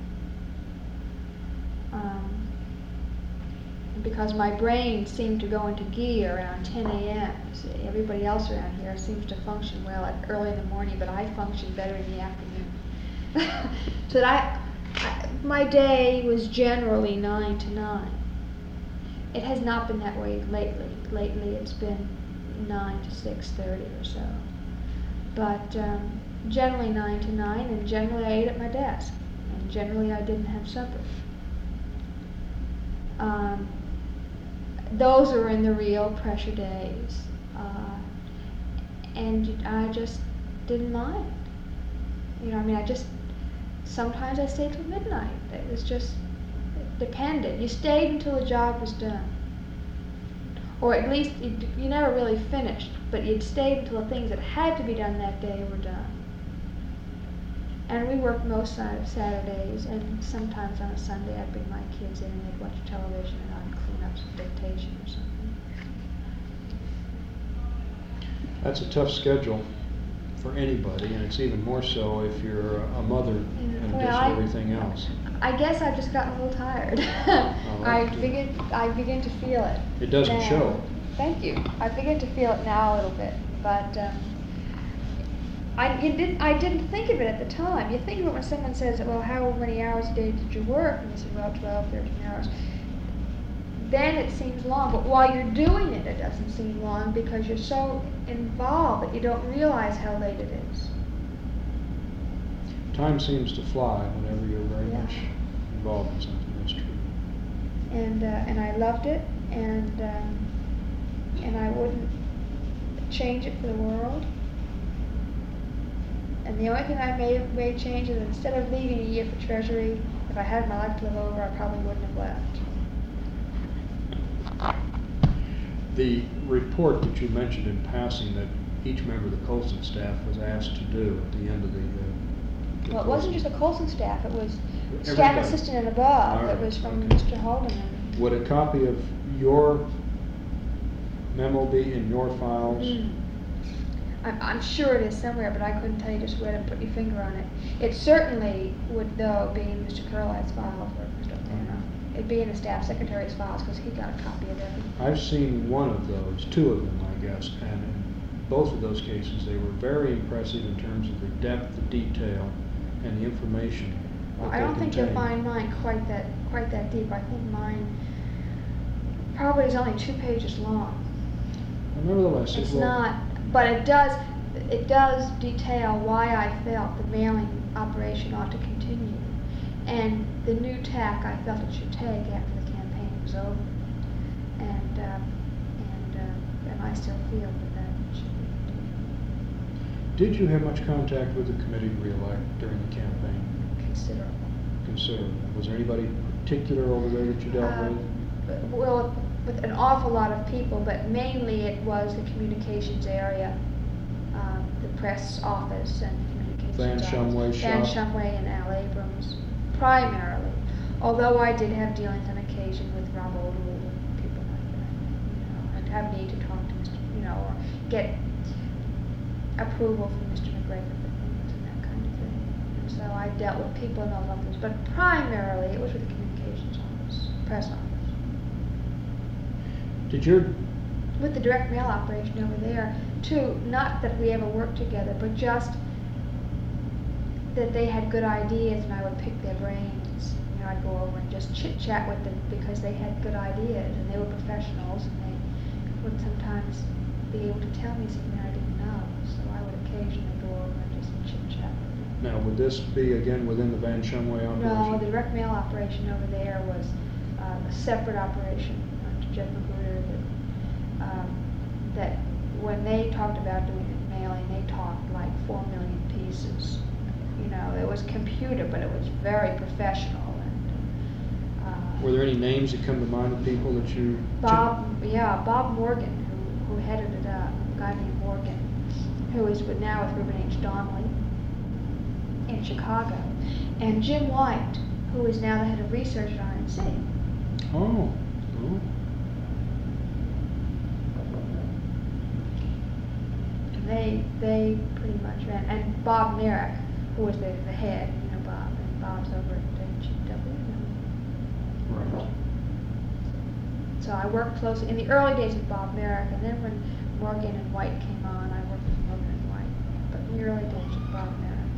Um, because my brain seemed to go into gear around ten a m So everybody else around here seems to function well at early in the morning, but I function better in the afternoon. So that I, I, my day was generally nine to nine. It has not been that way lately. Lately it's been nine to six thirty or so. But um, generally nine to nine, and generally I ate at my desk, and generally I didn't have supper. Um, those are in the real pressure days, uh, and I just didn't mind. You know, I mean, I just, sometimes I stayed till midnight. It was just, it depended. You stayed until the job was done. Or at least, you, you never really finished, but you'd stayed until the things that had to be done that day were done. And we worked most Saturdays, and sometimes on a Sunday I'd bring my kids in and they'd watch television and I'd clean up some dictation or something. That's a tough schedule for anybody, and it's even more so if you're a mother in Well, addition I- to everything else. I guess I've just gotten a little tired. Oh, I okay. begin, I begin to feel it. It doesn't now. show. Thank you. I begin to feel it now a little bit, but um, I you didn't. I didn't think of it at the time. You think of it when someone says, "Well, how many hours a day did you work?" And you say, "Well, twelve, thirteen hours." Then it seems long, but while you're doing it, it doesn't seem long because you're so involved that you don't realize how late it is. Time seems to fly whenever you're very Yeah. much involved in something. That's true. And uh, and I loved it, and um, and I wouldn't change it for the world. And the only thing I may have made change is instead of leaving a year for Treasury, if I had my life to live over, I probably wouldn't have left. The report that you mentioned in passing that each member of the Colson staff was asked to do at the end of the. Uh, the Well, it wasn't Colson- just the Colson staff; it was staff Everybody. assistant and above. All right, It was from okay. Mister Haldeman. Would a copy of your memo be in your files? Mm. I'm, I'm sure it is somewhere, but I couldn't tell you just where to put your finger on it. It certainly would, though, be in Mister Curlight's files or Mister O'Connor. It'd be in the staff secretary's files because he got a copy of everything. I've seen one of those, two of them, I guess, and in both of those cases, they were very impressive in terms of the depth, the detail, and the information. Well, that I they don't think you'll contain. find mine quite that quite that deep. I think mine probably is only two pages long. Well, nevertheless, it It's will- not, but it does it does detail why I felt the mailing operation ought to continue, and the new tack I felt it should take after the campaign was over, and um, and uh, and I still feel that that should be continued. Did you have much contact with the committee to re-elect during the campaign? Considerable. Considerable. Was there anybody particular over there that you dealt Um, with? Well, with an awful lot of people, but mainly it was the communications area, um, the press office and communications Van office. Shumway Van shop? Shumway and Al Abrams, primarily. Although I did have dealings on occasion with Rob O'Doul and people like that. You know, I'd have need to talk to Mister You know, or get approval from Mister McGregor for things and that kind of thing. And so I dealt with people in those offices, but primarily it was with the communications office, press office. Did your With the direct mail operation over there, too, not that we ever worked together, but just that they had good ideas and I would pick their brains. You know, I'd go over and just chit chat with them because they had good ideas and they were professionals and they would sometimes be able to tell me something I didn't know. So I would occasionally go over and just chit chat with them. now would this be again within the Van Shumway operation? No, the direct mail operation over there was uh, uh, a separate operation under Jeff Magruder that, um, that when they talked about doing it mailing, they talked like four million pieces. You know, it was computer, but it was very professional. And, uh, Were there any names that come to mind of people that you... Bob, yeah, Bob Morgan, who, who headed it up, a guy named Morgan, who is with, now with Reuben H. Donnelly in Chicago, and Jim White, who is now the head of research at I N C. Oh. Oh. They they pretty much ran, and Bob Merrick, who was the, the head, you know Bob, and Bob's over at G W. Right. So I worked closely in the early days with Bob Merrick, and then when Morgan and White came on, I worked with Morgan and White. But in the early days with Bob Merrick.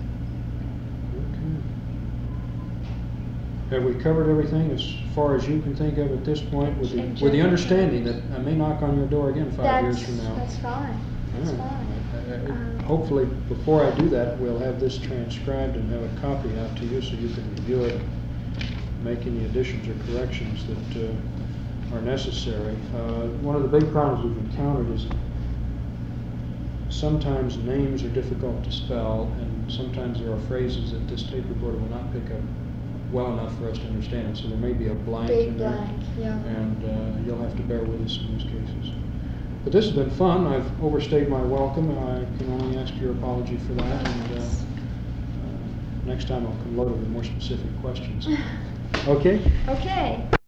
Okay. Have we covered everything as far as you can think of at this point, with the, with the understanding that I may knock on your door again five That's, years from now? That's fine. That's Yeah. fine. Uh, Um, Hopefully, before I do that, we'll have this transcribed and have a copy out to you so you can review it, make any additions or corrections that uh, are necessary. Uh, one of the big problems we've encountered is sometimes names are difficult to spell, and sometimes there are phrases that this tape recorder will not pick up well enough for us to understand. So there may be a blank Big in there, blank, yeah. and uh, you'll have to bear with us in those cases. But this has been fun. I've overstayed my welcome, and I can only ask your apology for that. And uh, uh, next time I'll come loaded with more specific questions. Okay? Okay.